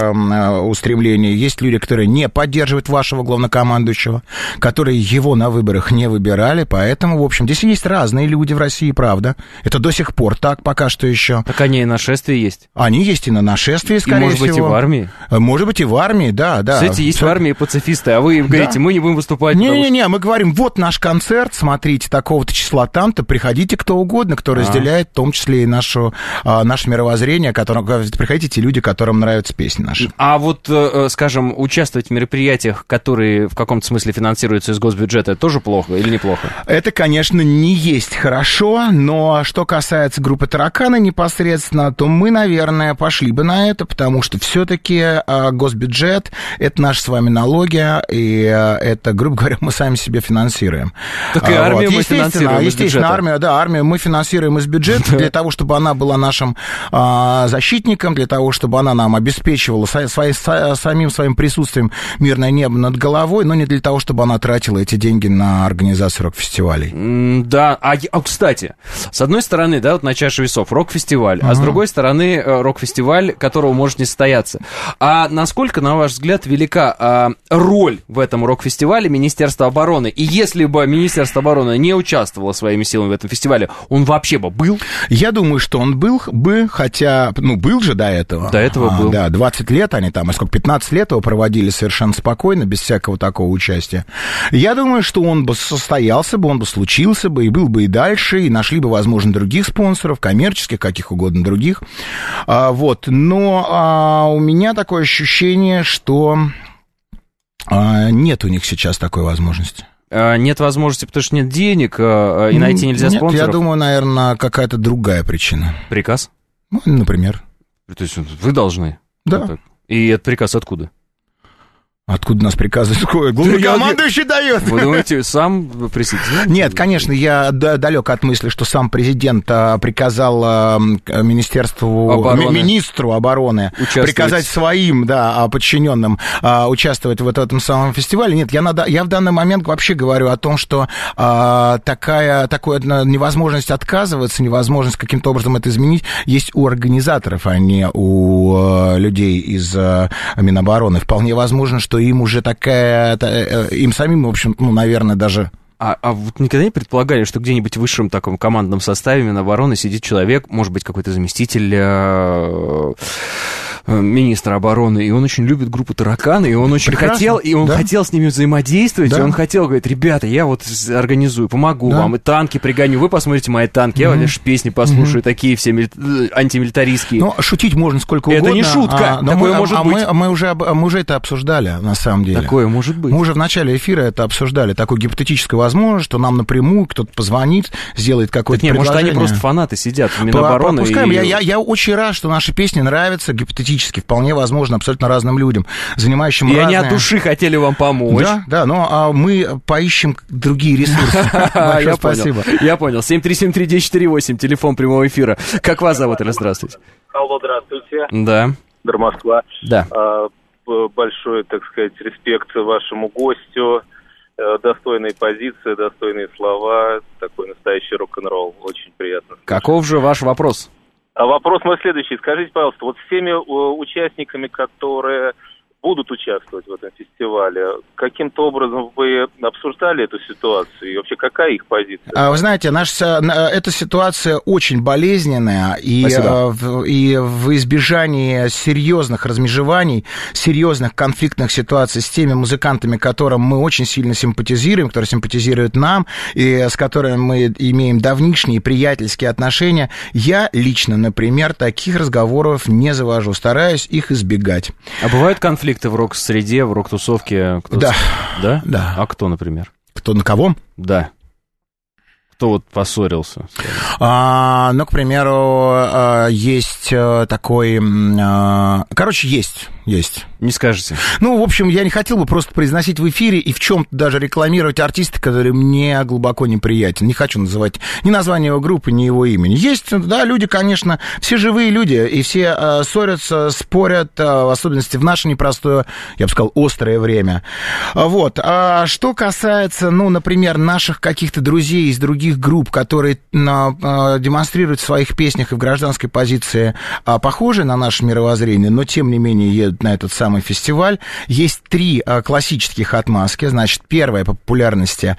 устремления. Есть люди, которые не поддерживают вашего главнокомандующего, которые его на выборах не выбирали, поэтому, в общем, здесь есть разные люди в России, правда. Это до сих пор так, пока что еще. Так они и на нашествии есть. Они есть и на нашествии, скорее и, может всего. Может быть, и в армии. Может быть, и в армии. Да, да. Кстати, есть Все... в армии пацифисты, а вы им говорите, да. мы не будем выступать. Не-не-не, что... мы говорим, вот наш концерт, смотрите, такого-то числа там-то, приходите кто угодно, кто а. разделяет в том числе и нашу, а, наше мировоззрение, которое, приходите те люди, которым нравятся песни наши. А вот, скажем, участвовать в мероприятиях, которые в каком-то смысле финансируются из госбюджета, это тоже плохо или неплохо? Это, конечно, не есть хорошо, но что касается группы «Тараканы» непосредственно, то мы, наверное, пошли бы на это, потому что все-таки а, госбюджет это наши с вами налоги, и это, грубо говоря, мы сами себе финансируем. Так и армию вот. мы финансируем из Естественно, армию, да, армию мы финансируем из бюджета для того, чтобы она была нашим а, защитником, для того, чтобы она нам обеспечивала со, свои, со, самим своим присутствием мирное небо над головой, но не для того, чтобы она тратила эти деньги на организацию рок-фестивалей. Да, а, а кстати, с одной стороны, да, вот на чаше весов рок-фестиваль, uh-huh. а с другой стороны рок-фестиваль, которого может не состояться. А насколько, на ваш взгляд, велика а, роль в этом рок-фестивале Министерства обороны? И если бы Министерство обороны не участвовало своими силами в этом фестивале, он вообще бы был? Я думаю, что он был бы, хотя, ну, был же до этого. До этого а, был. Да, двадцать лет они там, а сколько, пятнадцать лет его проводили совершенно спокойно, без всякого такого участия. Я думаю, что он бы состоялся бы, он бы случился бы, и был бы и дальше, и нашли бы, возможно, других спонсоров, коммерческих, каких угодно других. А, вот, но а, у меня такое ощущение, что а, нет у них сейчас такой возможности. А, нет возможности, потому что нет денег, а, и найти нельзя нет, спонсоров? Я думаю, наверное, какая-то другая причина. Приказ? Ну, например. То есть вы должны? Да. Вот и этот приказ откуда? Откуда нас приказы исходят? Главнокомандующий дает. Вы думаете, сам президент? Нет, конечно, я далек от мысли, что сам президент приказал Министерству, обороны. министру обороны приказать своим, да, подчиненным участвовать в этом самом фестивале. Нет, я, на, я в данный момент вообще говорю о том, что такая, такая невозможность отказываться, невозможность каким-то образом это изменить есть у организаторов, а не у людей из Минобороны. Вполне возможно, что им уже такая, им самим, в общем, ну, наверное, даже... А, а вот никогда не предполагали, что где-нибудь в высшем таком командном составе Минобороны сидит человек, может быть, какой-то заместитель э, министра обороны, и он очень любит группу «Тараканы», и он очень Прекрасно, хотел, и он да? хотел с ними взаимодействовать, да. и он хотел, говорит, ребята, я вот организую, помогу да. вам, и танки пригоню, вы посмотрите мои танки, mm-hmm. я лишь песни послушаю, mm-hmm. такие все мили- антимилитаристские. Ну, шутить можно сколько угодно. Это не шутка, а, такое мы, может а быть. Мы, мы, уже, мы уже это обсуждали, на самом деле. Такое может быть. Мы уже в начале эфира это обсуждали, такое гипотетическое возможно, что нам напрямую кто-то позвонит, сделает какое-то так нет, предложение. Может, они просто фанаты сидят в Минобороны. Пускаем. И... Я, я, я очень рад, что наши песни нравятся гипотетически, вполне возможно, абсолютно разным людям, занимающим и разные... они от души хотели вам помочь. Да, да, но а мы поищем другие ресурсы. Большое спасибо. Я понял. семь три семь три девять четыре восемь, телефон прямого эфира. Как вас зовут, или здравствуйте? Алло, здравствуйте. Да. Дор Москва. Да. Большой, так сказать, респект вашему гостю. Достойные позиции, достойные слова, такой настоящий рок-н-ролл. Очень приятно. Каков же ваш вопрос? А вопрос мой следующий. Скажите, пожалуйста, вот с теми участниками, которые будут участвовать в этом фестивале, каким-то образом вы обсуждали эту ситуацию? И вообще, какая их позиция? А, вы знаете, наша, эта ситуация очень болезненная, и, и в избежании серьезных размежеваний, серьезных конфликтных ситуаций с теми музыкантами, которым мы очень сильно симпатизируем, которые симпатизируют нам, и с которыми мы имеем давнишние приятельские отношения, я лично, например, таких разговоров не завожу, стараюсь их избегать. А бывают конфликты в рок-среде, в рок-тусовке? Кто да. Да? Да. А кто, например? Кто на кого? Да. Кто вот поссорился? А, ну, к примеру, есть такой... Короче, есть, есть. Не скажете? Ну, в общем, я не хотел бы просто произносить в эфире и в чем-то даже рекламировать артиста, который мне глубоко неприятен. Не хочу называть ни название его группы, ни его имени. Есть, да, люди, конечно, все живые люди, и все э, ссорятся, спорят, э, в особенности в наше непростое, я бы сказал, острое время. Вот. А что касается, ну, например, наших каких-то друзей из других групп, которые э, э, демонстрируют в своих песнях и в гражданской позиции э, похожие на наше мировоззрение, но, тем не менее, едут на этот самый фестиваль. Есть три а, классических отмазки. Значит, первая по популярности.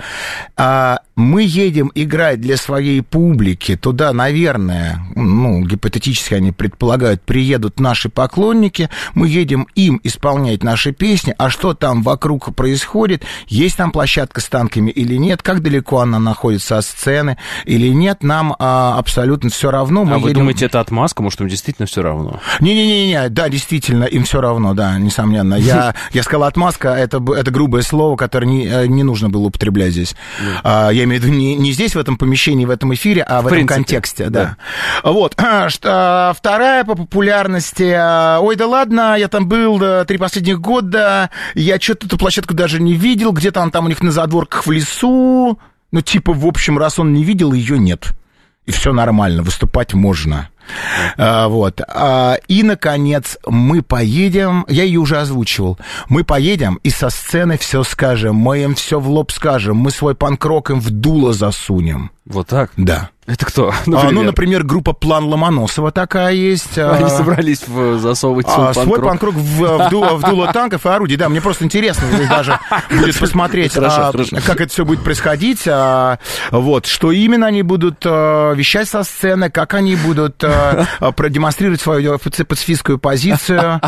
А, мы едем играть для своей публики. Туда, наверное, ну, гипотетически они предполагают, приедут наши поклонники. Мы едем им исполнять наши песни. А что там вокруг происходит? Есть там площадка с танками или нет? Как далеко она находится от сцены или нет? Нам а, абсолютно все равно. Мы а едем... вы думаете, это отмазка? Может, им действительно все равно? Не-не-не, да, действительно, им все равно, да, несомненно. Я, я сказал, отмазка, это, это грубое слово, которое не, не нужно было употреблять здесь. Mm. А, я имею в виду не, не здесь, в этом помещении, в этом эфире, а в, в этом принципе, контексте, да. да. Вот. Что, вторая по популярности. Ой, да ладно, я там был да, три последних года, я что-то эту площадку даже не видел, где-то он там у них на задворках в лесу. Ну, типа, в общем, раз он не видел, ее нет. И все нормально, выступать можно. А, вот. А, и, наконец, мы поедем, я ее уже озвучивал, мы поедем и со сцены все скажем, мы им все в лоб скажем, мы свой панк-рок им в дуло засунем. Вот так? Да. Это кто? Например? А, ну, например, группа «План Ломоносова» такая есть. Они собрались в, засовывать свой а, панк-рок. Свой панк-рок в, в, дуло, в дуло танков и орудий. Да, мне просто интересно даже будет посмотреть, хорошо, а, хорошо. как это все будет происходить. А, вот, что именно они будут а, вещать со сцены, как они будут а, продемонстрировать свою пацифистскую позицию.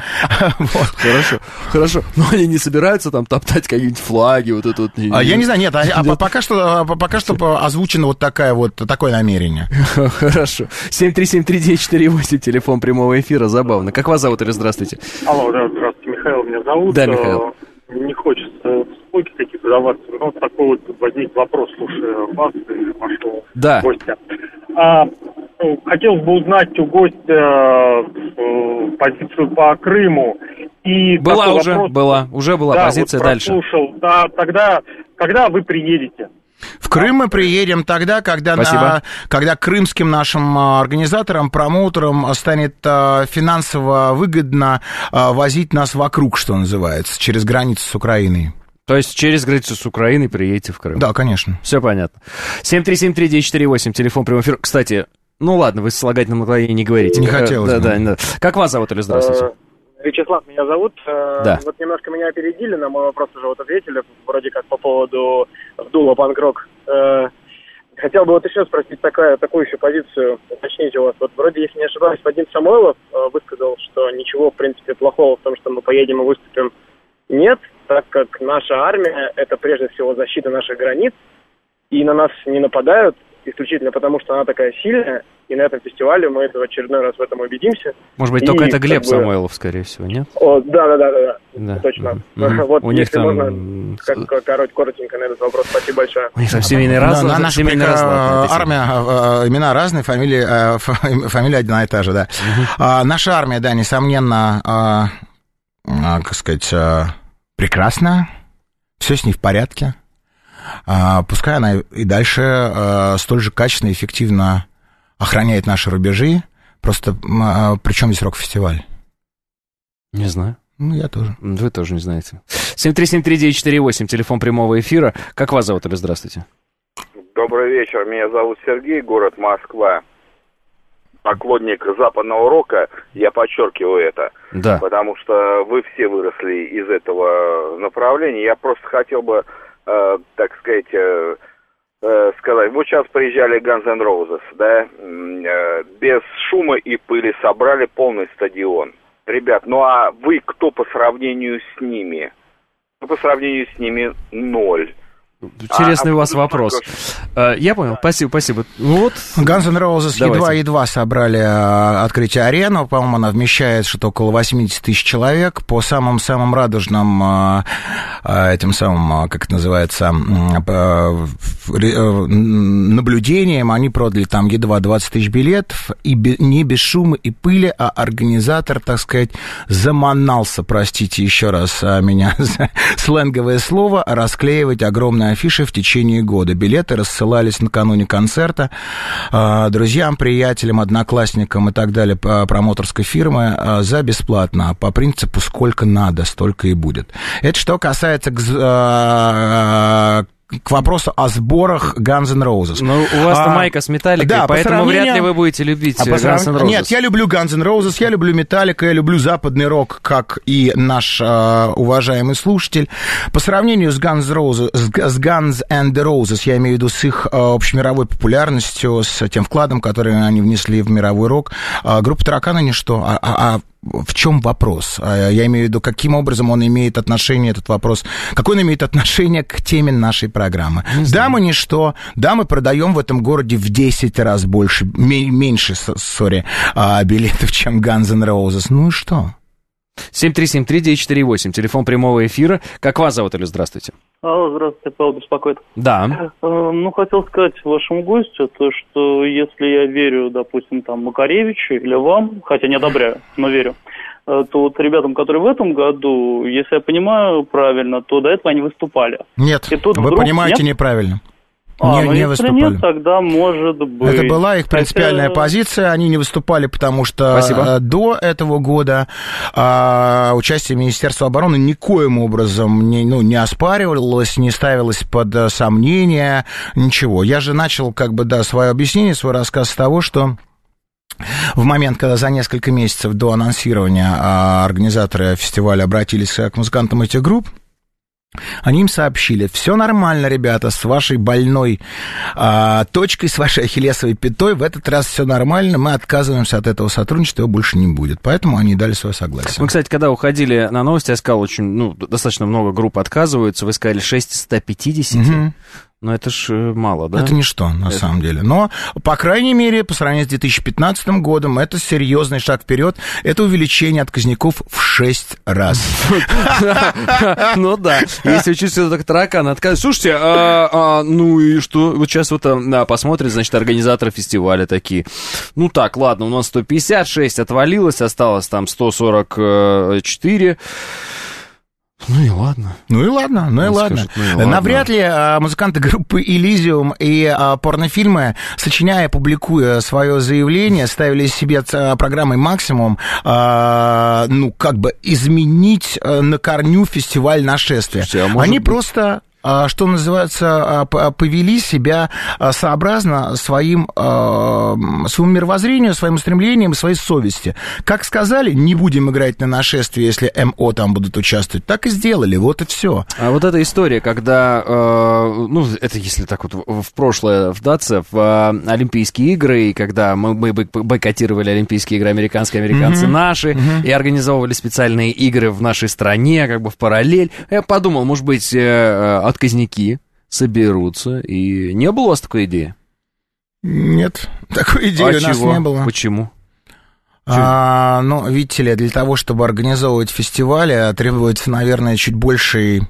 Хорошо, хорошо. Но они не собираются там топтать какие-нибудь флаги, вот это вот. Я не знаю, нет, пока что озвучено вот такая вот такое намерение. Хорошо. семь три семь три девять четыре восемь, телефон прямого эфира, забавно. Как вас зовут, или здравствуйте? Алло, здравствуйте, Михаил меня зовут. Да, Михаил. Не хочется в спойки какие-то даваться, но такой вот возник вопрос, слушая вас и вашего да. гостя. А, хотелось бы узнать у гостя э, позицию по Крыму И была уже, вопрос, была, уже была да, позиция вот дальше. Прослушал. Да, тогда, когда вы приедете? В Крым мы приедем тогда, когда, на, когда крымским нашим организаторам, промоутерам станет финансово выгодно возить нас вокруг, что называется, через границу с Украиной. То есть через границу с Украиной приедете в Крым? Да, конечно. Все понятно. семь три семь три девять четыре восемь, телефон прямого эфира. Кстати, ну ладно, вы слагательном наклонении не говорите. Не хотелось да, бы. Да, да. Как вас зовут, или здравствуйте? Вячеслав меня зовут. Да. Вот немножко меня опередили, на мой вопрос уже вот ответили, вроде как по поводу вдула панк-рок. Хотел бы вот еще спросить такая, такую еще позицию, уточнить у вас. Вот вроде, если не ошибаюсь, Вадим Самойлов высказал, что ничего, в принципе, плохого в том, что мы поедем и выступим, нет, так как наша армия – это прежде всего защита наших границ, и на нас не нападают исключительно потому, что она такая сильная, и на этом фестивале мы это в очередной раз в этом убедимся. Может быть, и, только это Глеб бы... Самойлов, скорее всего, нет? О, да, да, да, да, да. точно. Mm-hmm. Вот, у если них там... можно, как, коротко, коротенько на этот вопрос. Спасибо большое. У них там семейный разлад. Да, наша прика... армия, имена разные, фамилия, фамилия одна и та же, да. Mm-hmm. Наша армия, да, несомненно, как сказать, прекрасная, все с ней в порядке. Пускай она и дальше столь же качественно и эффективно охраняет наши рубежи. Просто при чем здесь рок-фестиваль? Не знаю. Ну, я тоже. Вы тоже не знаете. семь три семь три девять четыре восемь, телефон прямого эфира. Как вас зовут, или здравствуйте? Добрый вечер, меня зовут Сергей, город Москва. Поклонник западного рока, я подчеркиваю это, да. Потому что вы все выросли из этого направления. Я просто хотел бы, э, так сказать, э, э, сказать, вот сейчас приезжали Guns N' Roses, да, э, без шума и пыли собрали полный стадион. Ребят, ну а вы кто по сравнению с ними? По сравнению с ними ноль. Интересный а, у вас вопрос. А, я понял, спасибо, спасибо. Ну вот. Guns N' Roses едва-едва собрали открытие арену. По-моему, она вмещает что-то около восемьдесят тысяч человек. По самым-самым радужным, этим самым, как это называется, наблюдениям, они продали там едва двадцать тысяч билетов. И не без шума и пыли, а организатор, так сказать, заманался, простите еще раз меня за сленговое слово, расклеивать огромное афиши в течение года. Билеты рассылались накануне концерта друзьям, приятелям, одноклассникам и так далее промоутерской фирмы за бесплатно. По принципу сколько надо, столько и будет. Это что касается к вопросу о сборах Guns N' Roses. Ну, у вас-то а, майка с Металликой, да, поэтому по вряд ли вы будете любить а Guns N' Roses. Нет, я люблю Guns N' Roses, я люблю Металлика, я люблю западный рок, как и наш э, уважаемый слушатель. По сравнению с Guns, Roses, с Guns and Roses, я имею в виду с их э, общемировой популярностью, с тем вкладом, который они внесли в мировой рок, э, группа «Тараканы» ничто, а, а, а в чем вопрос? Я имею в виду, каким образом он имеет отношение, этот вопрос, какой он имеет отношение к теме нашей программы. Да, мы ничто, да, мы продаем в этом городе в десять раз больше, меньше, сори, билетов, чем Guns N' Roses. Ну и что? семь три семь три девять четыре восемь, телефон прямого эфира. Как вас зовут, или здравствуйте? Алло, здравствуйте, Павел беспокоит. Да. Ну, хотел сказать вашему гостю, то, что если я верю, допустим, там, Макаревичу или вам, хотя не одобряю, но верю, то вот ребятам, которые в этом году, если я понимаю правильно, то до этого они выступали. Нет, вы вдруг... понимаете нет? Неправильно. А, не, ну не если выступали. Нет, тогда может быть. Это была их принципиальная Хотя... позиция. Они не выступали, потому что Спасибо. До этого года а, участие Министерства обороны никоим образом не, ну, не оспаривалось, не ставилось под сомнение, ничего. Я же начал, как бы, да, свое объяснение, свой рассказ с того, что в момент, когда за несколько месяцев до анонсирования а, организаторы фестиваля обратились к музыкантам этих групп, они им сообщили: все нормально, ребята, с вашей больной а, точкой, с вашей ахиллесовой пятой, в этот раз все нормально, мы отказываемся от этого сотрудничества, его больше не будет. Поэтому они дали свое согласие. Мы, кстати, когда уходили на новости, я сказал, очень, ну, достаточно много групп отказываются, вы сказали шесть из ста пятидесяти. Угу. Но это ж мало, да? Это ничто, на это... самом деле. Но, по крайней мере, по сравнению с две тысячи пятнадцатым годом, это серьезный шаг вперед. Это увеличение отказников в шесть раз. Ну да. Если учить, что так таракан отказывает. Слушайте, ну и что? Вот сейчас вот посмотрят, значит, организаторы фестиваля такие. Ну так, ладно, у нас сто пятьдесят шесть отвалилось, осталось там сто сорок четыре. Ну и ладно. Ну и ладно, ну и ладно. Скажет, ну и ладно. Навряд ли а, музыканты группы Elysium и а, порнофильмы, сочиняя, публикуя свое заявление, ставили себе а, программой «Максимум», а, ну, как бы изменить а, на корню фестиваль нашествия. Слушайте, а может Они быть... просто... что называется, повели себя сообразно своим, своему мировоззрению, своим устремлениям, своей совести. Как сказали, не будем играть на нашествие, если МО там будут участвовать, так и сделали, вот и все. А вот эта история, когда, ну, это если так вот в прошлое вдаться, в Олимпийские игры, и когда мы бойкотировали Олимпийские игры американские, американцы mm-hmm. наши, mm-hmm. и организовывали специальные игры в нашей стране, как бы в параллель, я подумал, может быть, отказники соберутся, и не было у вас такой идеи? Нет, такой идеи а у нас чего? не было. Почему? А, ну, видите ли, для того, чтобы организовывать фестивали, требуется, наверное, чуть больший...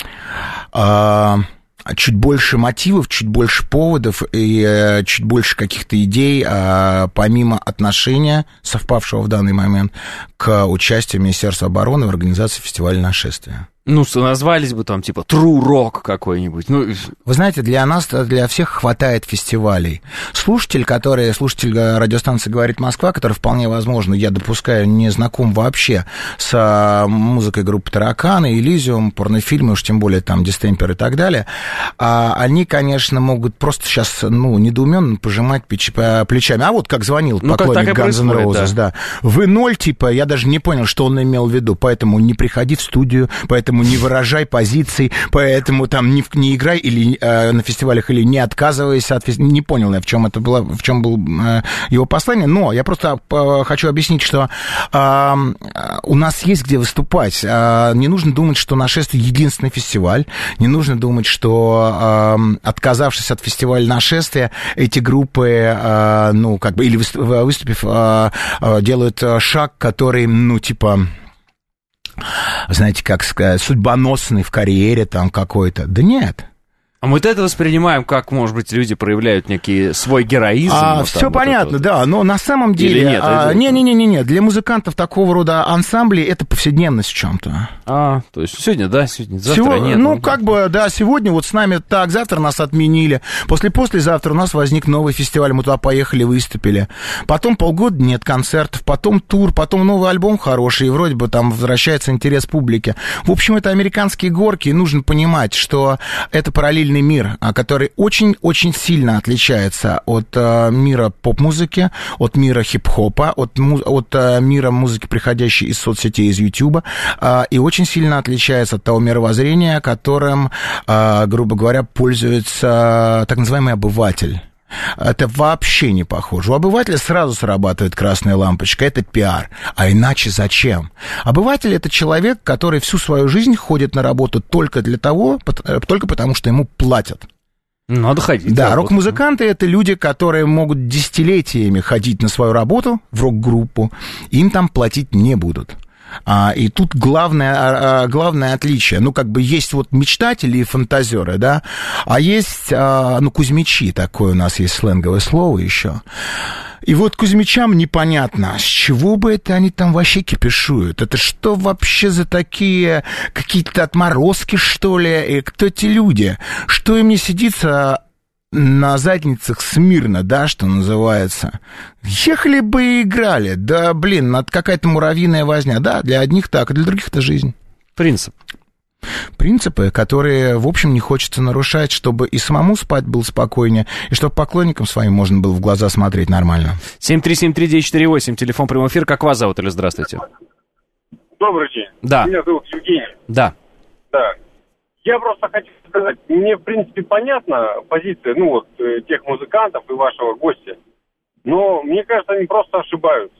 А, чуть больше мотивов, чуть больше поводов и э, чуть больше каких-то идей, э, помимо отношения, совпавшего в данный момент, к участию Министерства обороны в организации фестиваля нашествия. Ну, назвались бы там, типа, True Rock какой-нибудь. Ну... Вы знаете, для нас, для всех хватает фестивалей. Слушатель, который, слушатель радиостанции «Говорит Москва», который вполне возможно, я допускаю, не знаком вообще с музыкой группы «Тараканы», «Elysium», порнофильмы, уж тем более там «Дистемпер» и так далее, они, конечно, могут просто сейчас, ну, недоуменно пожимать плечами. А вот как звонил ну, поклонник как Guns N' Roses, да. да. Вы ноль, типа, я даже не понял, что он имел в виду, поэтому не приходи в студию, поэтому не выражай позиций, поэтому там не, не играй или э, на фестивалях, или не отказывайся от фестиваля. Не понял я, в чем это было, в чем было э, его послание, но я просто э, хочу объяснить, что э, у нас есть где выступать. Э, не нужно думать, что нашествие единственный фестиваль, не нужно думать, что э, отказавшись от фестиваля нашествия, эти группы, э, ну, как бы, или выступив, э, э, делают шаг, который, ну, типа... знаете, как сказать, судьбоносный в карьере там какой-то. Да нет. А мы это воспринимаем, как, может быть, люди проявляют некий свой героизм. А, вот все там, понятно, вот да, но на самом деле... Или нет? А, не-не-не-не, для музыкантов такого рода ансамблей это повседневность в чем-то. А, то есть сегодня да, сегодня, завтра Сего... нет. Ну, как бы, да, сегодня вот с нами так, завтра нас отменили, после-послезавтра у нас возник новый фестиваль, мы туда поехали, выступили. Потом полгода нет концертов, потом тур, потом новый альбом хороший, и вроде бы там возвращается интерес публики. В общем, это американские горки, и нужно понимать, что это параллельный мир, который очень-очень сильно отличается от э, мира поп-музыки, от мира хип-хопа, от, от э, мира музыки, приходящей из соцсетей, из Ютуба, э, и очень сильно отличается от того мировоззрения, которым, э, грубо говоря, пользуется так называемый обыватель. Это вообще не похоже. У обывателя сразу срабатывает красная лампочка. Это пиар. А иначе зачем? Обыватель — это человек, который всю свою жизнь ходит на работу только для того, только потому, что ему платят. Надо ходить. Да, рок-музыканты — это люди, которые могут десятилетиями ходить на свою работу в рок-группу, им там платить не будут. А, и тут главное, главное отличие. Ну, как бы есть вот мечтатели и фантазеры, да, а есть, ну, кузьмичи, такое у нас есть сленговое слово еще. И вот кузьмичам непонятно, с чего бы это они там вообще кипишуют? Это что вообще за такие какие-то отморозки, что ли? И кто эти люди? Что им не сидится на задницах смирно, да, что называется? Ехали бы и играли. Да, блин, это какая-то муравьиная возня. Да, для одних так, а для других это жизнь. Принцип. Принципы, которые, в общем, не хочется нарушать, чтобы и самому спать было спокойнее, и чтобы поклонникам своим можно было в глаза смотреть нормально. семь три семь три девять четыре восемь, телефон прямой эфир. Как вас зовут, или здравствуйте? Добрый день. Да. Меня зовут Евгений. Да. Да. Я просто хочу сказать, мне, в принципе, понятна позиция, ну, вот, тех музыкантов и вашего гостя, но мне кажется, они просто ошибаются.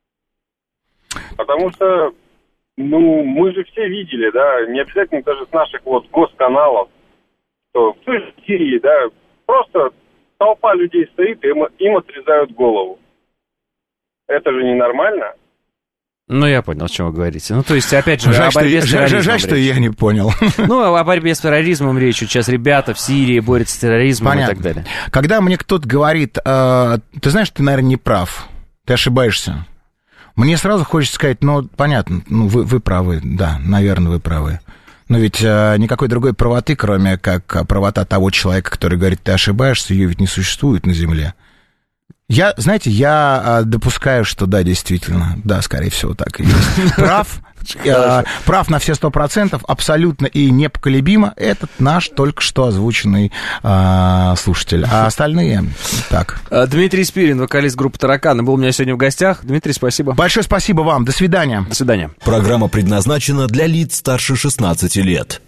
Потому что, ну, мы же все видели, да, не обязательно даже с наших вот госканалов, что в той же Сирии, да, просто толпа людей стоит, и им, им отрезают голову. Это же ненормально. Ну, я понял, о чем вы говорите. Ну, то есть, опять же, жаль, о борьбе что, с терроризмом. Жаль, что я не понял. Ну, о борьбе с терроризмом речь. Сейчас ребята в Сирии борются с терроризмом. Понятно. И так далее. Когда мне кто-то говорит, э, ты знаешь, ты, наверное, не прав, ты ошибаешься, мне сразу хочется сказать, ну, понятно, ну, вы, вы правы, да, наверное, вы правы. Но ведь э, никакой другой правоты, кроме как правота того человека, который говорит, ты ошибаешься, ее ведь не существует на земле. Я, знаете, я допускаю, что да, действительно, да, скорее всего, так и есть. Прав, э, прав на все сто процентов, абсолютно и непоколебимо этот наш только что озвученный э, слушатель. А остальные так. Дмитрий Спирин, вокалист группы «Тараканы», был у меня сегодня в гостях. Дмитрий, спасибо. Большое спасибо вам. До свидания. До свидания. Программа предназначена для лиц старше шестнадцати лет.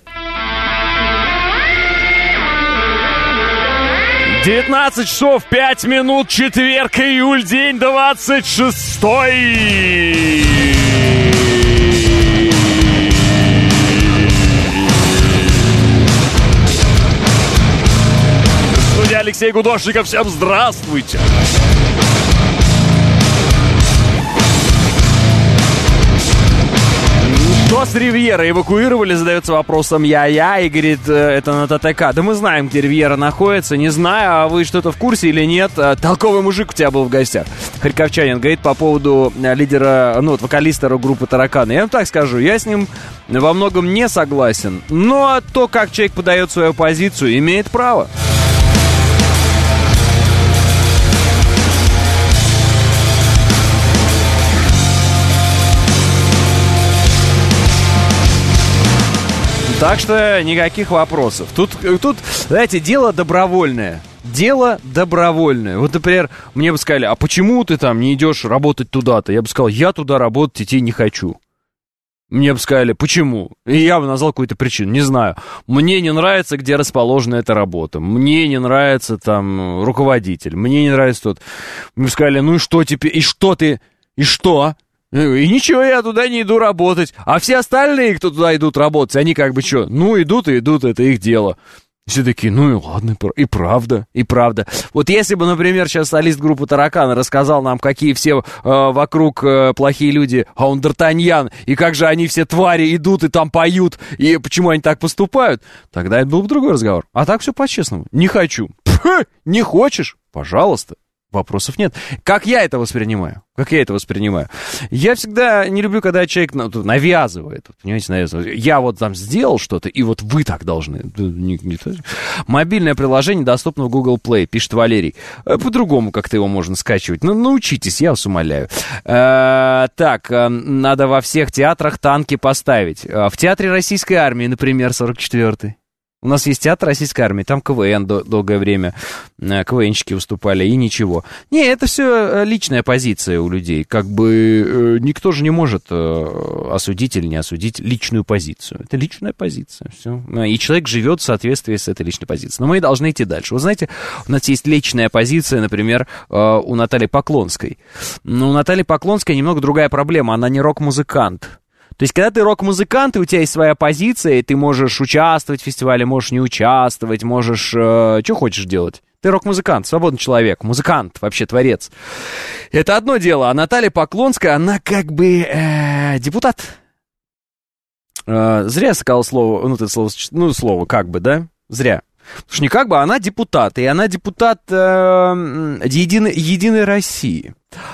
девятнадцать часов пять минут, четверг, июль, день двадцать шестой. Студия Алексей Гудошников, всем здравствуйте. Что с Ривьеры? Эвакуировали, задается вопросом я-я, и говорит, это на ТТК. Да мы знаем, где Ривьера находится, не знаю, а вы что-то в курсе или нет? Толковый мужик у тебя был в гостях. Харьковчанин говорит по поводу лидера, ну, вокалиста рок-группы «Тараканы». Я вам так скажу, я с ним во многом не согласен, но то, как человек подает свою позицию, имеет право. Так что никаких вопросов. Тут, тут, знаете, дело добровольное. Дело добровольное. Вот, например, мне бы сказали, а почему ты там не идешь работать туда-то? Я бы сказал, я туда работать идти не хочу. Мне бы сказали, почему? И я бы назвал какую-то причину, не знаю. Мне не нравится, где расположена эта работа. Мне не нравится там руководитель. Мне не нравится тот. Мне бы сказали, ну и что теперь? И что ты? И что? И ничего, я туда не иду работать. А все остальные, кто туда идут работать, они как бы что? Ну, идут и идут, это их дело. Все такие, ну и ладно, и правда, и правда. Вот если бы, например, сейчас солист группы «Тараканы» рассказал нам, какие все э, вокруг э, плохие люди, а он Д'Артаньян, и как же они все твари идут и там поют, и почему они так поступают, тогда это был бы другой разговор. А так все по-честному. Не хочу. Пх, не хочешь? Пожалуйста. Вопросов нет. Как я это воспринимаю? Как я это воспринимаю? Я всегда не люблю, когда человек ну, навязывает. Понимаете, навязывает. Я вот там сделал что-то, и вот вы так должны. Не, не, мобильное приложение доступно в Google Play, пишет Валерий. По-другому как-то его можно скачивать. Ну, научитесь, я вас умоляю. А, так, надо во всех театрах танки поставить. В театре Российской армии, например, сорок четвёртый. У нас есть театр Российской армии, там КВН до, долгое время, КВНщики выступали, и ничего. Не, это все личная позиция у людей, как бы э, никто же не может э, осудить или не осудить личную позицию. Это личная позиция, все. И человек живет в соответствии с этой личной позицией. Но мы должны идти дальше. Вы знаете, у нас есть личная позиция, например, э, у Натальи Поклонской. Но у Натальи Поклонской немного другая проблема, она не рок-музыкант. То есть, когда ты рок-музыкант, и у тебя есть своя позиция, и ты можешь участвовать в фестивале, можешь не участвовать, можешь... Э, что хочешь делать? Ты рок-музыкант, свободный человек, музыкант, вообще творец. Это одно дело. А Наталья Поклонская, она как бы э, депутат. Э, зря я сказал слово, ну, это слово, ну, слово как бы, да? Зря. Потому что не как бы, она депутат, и она депутат э, Единой, Единой России.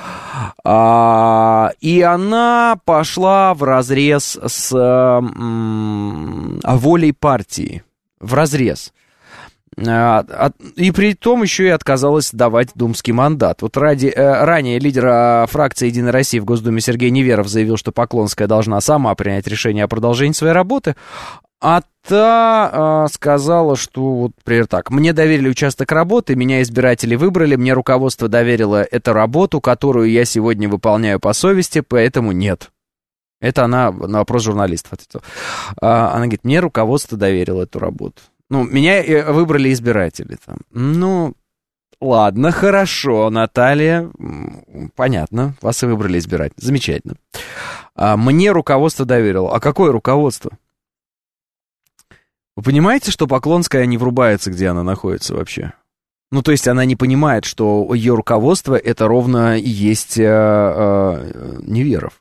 А, и она пошла вразрез с а, м, волей партии. Вразрез. А, а, и при том еще и отказалась давать думский мандат. Вот ради, а, ранее лидер а, фракции «Единой России» в Госдуме Сергей Неверов заявил, что Поклонская должна сама принять решение о продолжении своей работы. А та э, сказала, что, вот, например, так, мне доверили участок работы, меня избиратели выбрали, мне руководство доверило эту работу, которую я сегодня выполняю по совести, поэтому нет. Это она на вопрос журналистов ответила. А, она говорит, мне руководство доверило эту работу. Ну, меня выбрали избиратели. Там. Ну, ладно, хорошо, Наталья, понятно, вас и выбрали избиратели. Замечательно. А, мне руководство доверило. А какое руководство? Вы понимаете, что Поклонская не врубается, где она находится вообще? Ну, то есть она не понимает, что ее руководство это ровно и есть э, э, Неверов.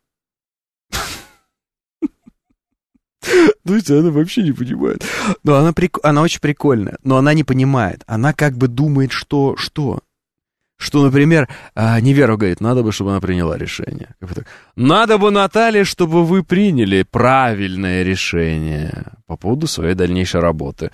То есть она вообще не понимает. Но она, прик... она очень прикольная, но она не понимает. Она как бы думает, что... Что, что например, э, Неверов говорит, надо бы, чтобы она приняла решение. Надо бы, Наталья, чтобы вы приняли правильное решение по поводу своей дальнейшей работы.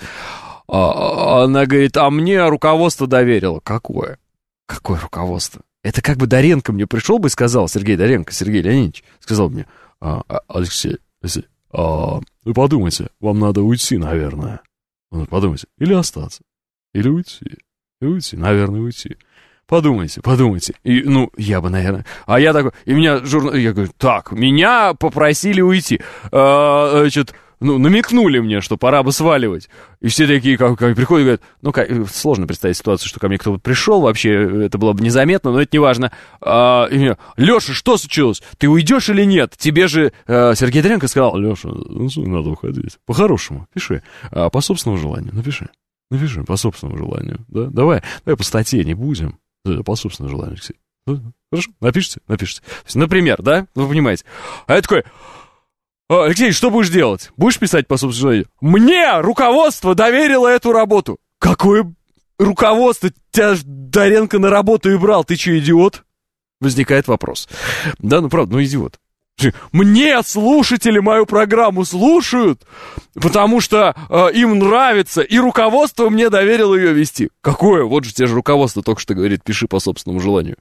А, она говорит, а мне руководство доверило. Какое? Какое руководство? Это как бы Доренко мне пришел бы и сказал, Сергей Доренко, Сергей Леонидович, сказал мне, а, Алексей, Алексей, а, вы подумайте, вам надо уйти, наверное. Подумайте, или остаться, или уйти, и уйти, наверное, уйти. Подумайте, подумайте. И, ну, я бы, наверное... А я такой, и меня журнал... Я говорю, так, меня попросили уйти. А, значит... Ну, намекнули мне, что пора бы сваливать. И все такие, как, как приходят и говорят, ну, как, сложно представить ситуацию, что ко мне кто-то пришел, вообще это было бы незаметно, но это не важно. А, и мне, Леша, что случилось? Ты уйдешь или нет? Тебе же а, Сергей Доренко сказал, Леша, ну, надо уходить. По-хорошему, пиши. А, по собственному желанию, напиши. Напиши, по собственному желанию. Да? Давай, давай по статье не будем. По собственному желанию, Алексей. Хорошо? Напишите? Напишите. То есть, например, да? Вы понимаете. А я такой... Алексей, что будешь делать? Будешь писать по собственному желанию? Мне руководство доверило эту работу. Какое руководство? Тебя Доренко на работу и брал. Ты что, идиот? Возникает вопрос. Да, ну правда, ну идиот. Мне слушатели мою программу слушают, потому что э, им нравится, и руководство мне доверило ее вести. Какое? Вот же тебе же руководство только что говорит, пиши по собственному желанию.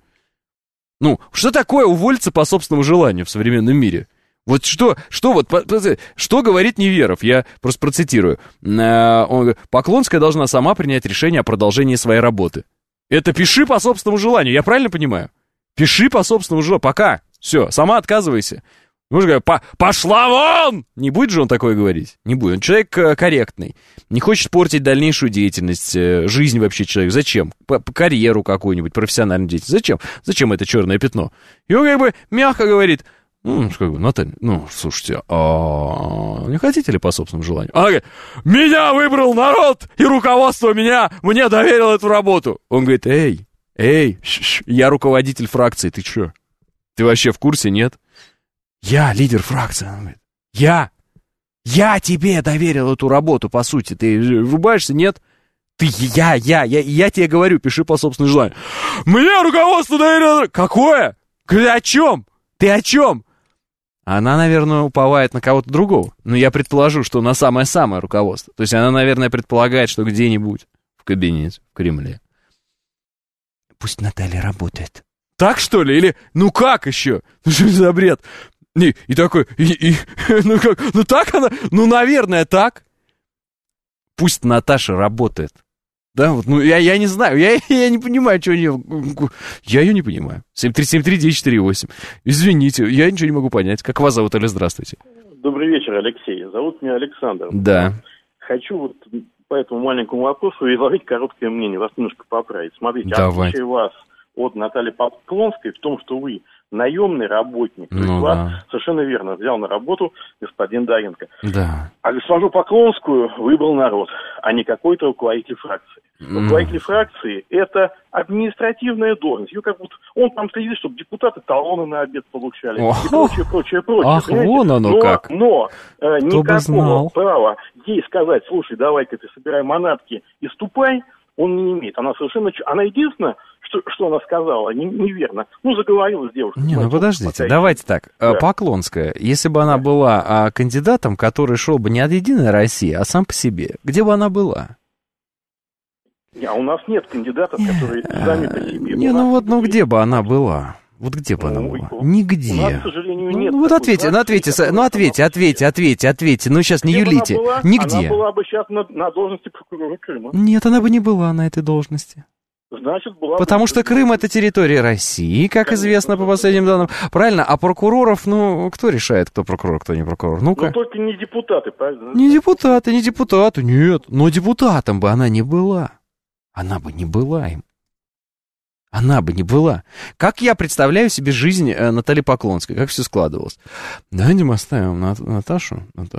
Ну, что такое уволиться по собственному желанию в современном мире? Вот что, что, вот, что говорит Неверов, я просто процитирую. Он говорит, Поклонская должна сама принять решение о продолжении своей работы. Это пиши по собственному желанию, я правильно понимаю? Пиши по собственному желанию, пока, все, сама отказывайся. Можно говорить, по, пошла вон! Не будет же он такое говорить? Не будет, он человек корректный, не хочет портить дальнейшую деятельность, жизнь вообще человека. Зачем? По, по карьеру какую-нибудь, профессиональную деятельность. Зачем? Зачем это черное пятно? И он как бы мягко говорит... Ну, как бы, Наталья, ну, слушайте, а не хотите ли по собственному желанию? Она говорит, меня выбрал народ, и руководство меня, мне доверило эту работу. Он говорит, эй, эй, ш-ш, я руководитель фракции, ты что? Ты вообще в курсе, нет? Я лидер фракции, она говорит, я, я тебе доверил эту работу, по сути, ты врубаешься, нет? Ты, я, я, я, я тебе говорю, пиши по собственному желанию. Мне руководство доверило, какое? Ты о чем? Ты о чем? Она, наверное, уповает на кого-то другого. Но я предположу, что на самое-самое руководство. То есть она, наверное, предполагает, что где-нибудь в кабинете, в Кремле. Пусть Наталья работает. Так, что ли? Или, ну как еще? Ну что за бред? И, и такой, и, и, ну как, ну так она, ну, наверное, так. Пусть Наташа работает. Да, вот, ну, я, я не знаю, я, я не понимаю, что у нее... Я ее не понимаю. семь три семь три девять четыре восемь. Извините, я ничего не могу понять. Как вас зовут, или здравствуйте? Добрый вечер, Алексей. Зовут меня Александр. Да. Хочу вот по этому маленькому вопросу изложить короткое мнение, вас немножко поправить. Смотрите, Давай. Отличие вас от Натальи Поклонской в том, что вы наемный работник. То ну, есть да. вас совершенно верно взял на работу господин Доренко. Да. А госпожу Поклонскую выбрал народ, а не какой-то руководитель фракции. Mm. Руководитель фракции – это административная должность. Ее как будто он там следит, чтобы депутаты талоны на обед получали. Oh. И прочее, прочее, прочее. Ах, понимаете? вон оно но, как. Но э, никакого знал. права ей сказать, слушай, давай-ка ты собирай манатки и ступай, он не имеет. Она совершенно... Она единственное, что, что она сказала, не, неверно. Ну, заговорила с девушкой. Не, ну подождите, пока давайте так. Да. Поклонская, если бы она была а, кандидатом, который шел бы не от «Единой России», а сам по себе, где бы она была? А у нас нет кандидатов, которые сами по себе. Не, ну вот, ну где бы она была? Вот где бы она была? Нигде. У нас, к сожалению, нет. Ну вот ответьте, ну ответьте, ну ответьте, ответьте, ответьте, ответьте. Ну сейчас не юлите. Нигде. Она была бы сейчас на, на должности прокурора Крыма. Нет, она бы не была на этой должности. Значит, была Потому бы... что Крым — это территория России, как Конечно, известно по последним данным. Правильно? А прокуроров, ну, кто решает, кто прокурор, кто не прокурор? Ну-ка. Ну, только не депутаты, правильно? Не депутаты, не депутаты, нет. Но депутатом бы она не была. Она бы не была им. Она бы не была. Как я представляю себе жизнь Натальи Поклонской, как все складывалось. Давайте мы оставим Наташу, Наташу,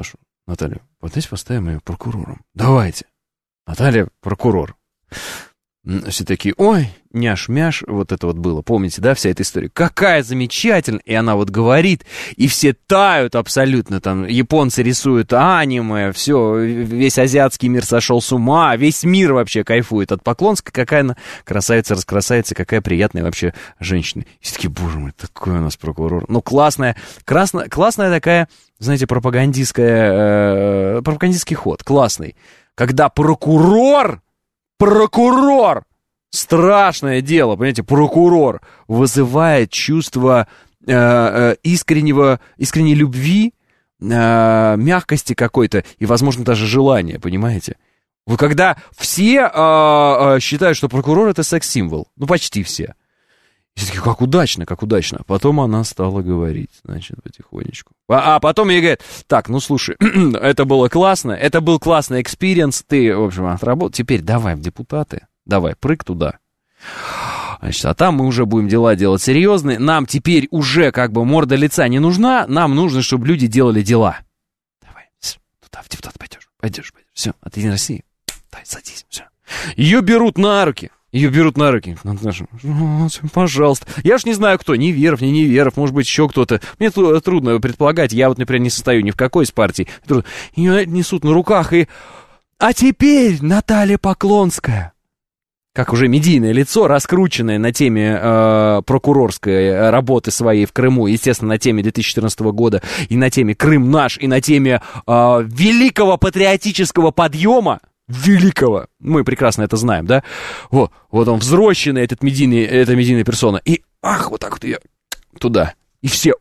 Наталья, вот здесь поставим ее прокурором. Давайте. Наталья, прокурор. Все такие, ой, няш-мяш, вот это вот было, помните, да, вся эта история. Какая замечательная, и она вот говорит, и все тают абсолютно, там, японцы рисуют аниме, все, весь азиатский мир сошел с ума, весь мир вообще кайфует от Поклонской, какая она красавица-раскрасавица, какая приятная вообще женщина. И все такие, боже мой, такой у нас прокурор. Ну, классная, красная, классная такая, знаете, пропагандистская, э, пропагандистский ход, классный, когда прокурор... Прокурор! Страшное дело, понимаете, прокурор вызывает чувство э, э, искреннего, искренней любви, э, мягкости какой-то и, возможно, даже желания, понимаете? Вот когда все э, э, считают, что прокурор — это секс-символ, ну, почти все. И все такие, как удачно, как удачно. Потом она стала говорить, значит, потихонечку. А, а потом ей говорят, так, ну, слушай, это было классно, это был классный экспириенс, ты, в общем, отработал, теперь давай в депутаты, давай, прыг туда. Значит, а там мы уже будем дела делать серьезные, нам теперь уже как бы морда лица не нужна, нам нужно, чтобы люди делали дела. Давай, туда, в депутат пойдешь, пойдешь, пойдешь, все, от Единой России, давай, садись, все. Ее берут на руки. Ее берут на руки. Пожалуйста. Я ж не знаю, кто. Неверов, не Неверов. Может быть, еще кто-то. Мне трудно предполагать. Я вот, например, не состою ни в какой из партий. Ее несут на руках и... А теперь Наталья Поклонская. Как уже медийное лицо, раскрученное на теме э, прокурорской работы своей в Крыму, естественно, на теме две тысячи четырнадцатого года, и на теме «Крым наш», и на теме э, великого патриотического подъема, великого, мы прекрасно это знаем, да, вот, вот он взрощенный, этот медийный, эта медийная персона, и ах, вот так вот я туда, и все,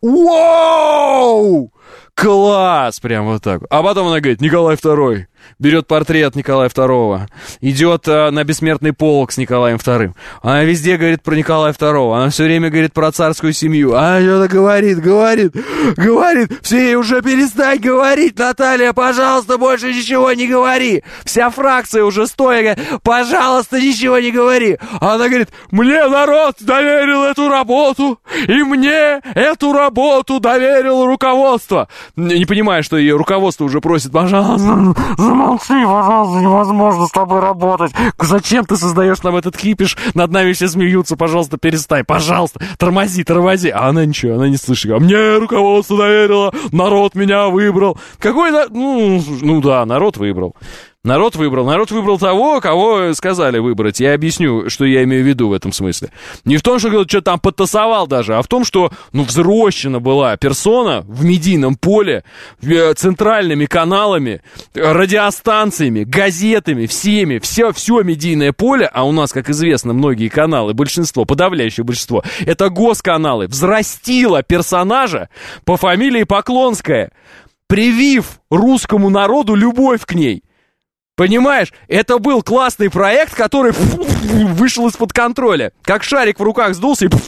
вау, класс, прям вот так, а потом она говорит, Николай Второй, берет портрет Николая Второго, идет а, на бессмертный полк с Николаем Вторым, она везде говорит про Николая Второго, она все время говорит про царскую семью, она что-то говорит, говорит, говорит, все ей уже перестань говорить, Наталья, пожалуйста, больше ничего не говори, вся фракция уже стоя говорит, пожалуйста, ничего не говори, а она говорит, мне народ доверил эту работу, и мне эту работу доверило руководство, не понимая, что ее руководство уже просит, пожалуйста, замолчи, пожалуйста, невозможно с тобой работать. Зачем ты создаешь нам этот кипиш? Над нами все смеются, пожалуйста, перестань, пожалуйста, тормози, тормози. А она ничего, она не слышит. А мне руководство доверило, народ меня выбрал. Какой, на... ну, ну да, народ выбрал. Народ выбрал. Народ выбрал того, кого сказали выбрать. Я объясню, что я имею в виду в этом смысле. Не в том, что кто-то что-то там подтасовал даже, а в том, что, ну, взрощена была персона в медийном поле, центральными каналами, радиостанциями, газетами, всеми, все, все медийное поле, а у нас, как известно, многие каналы, большинство, подавляющее большинство, это госканалы, взрастила персонажа по фамилии Поклонская, привив русскому народу любовь к ней. Понимаешь, это был классный проект, который вышел из-под контроля. Как шарик в руках сдулся и...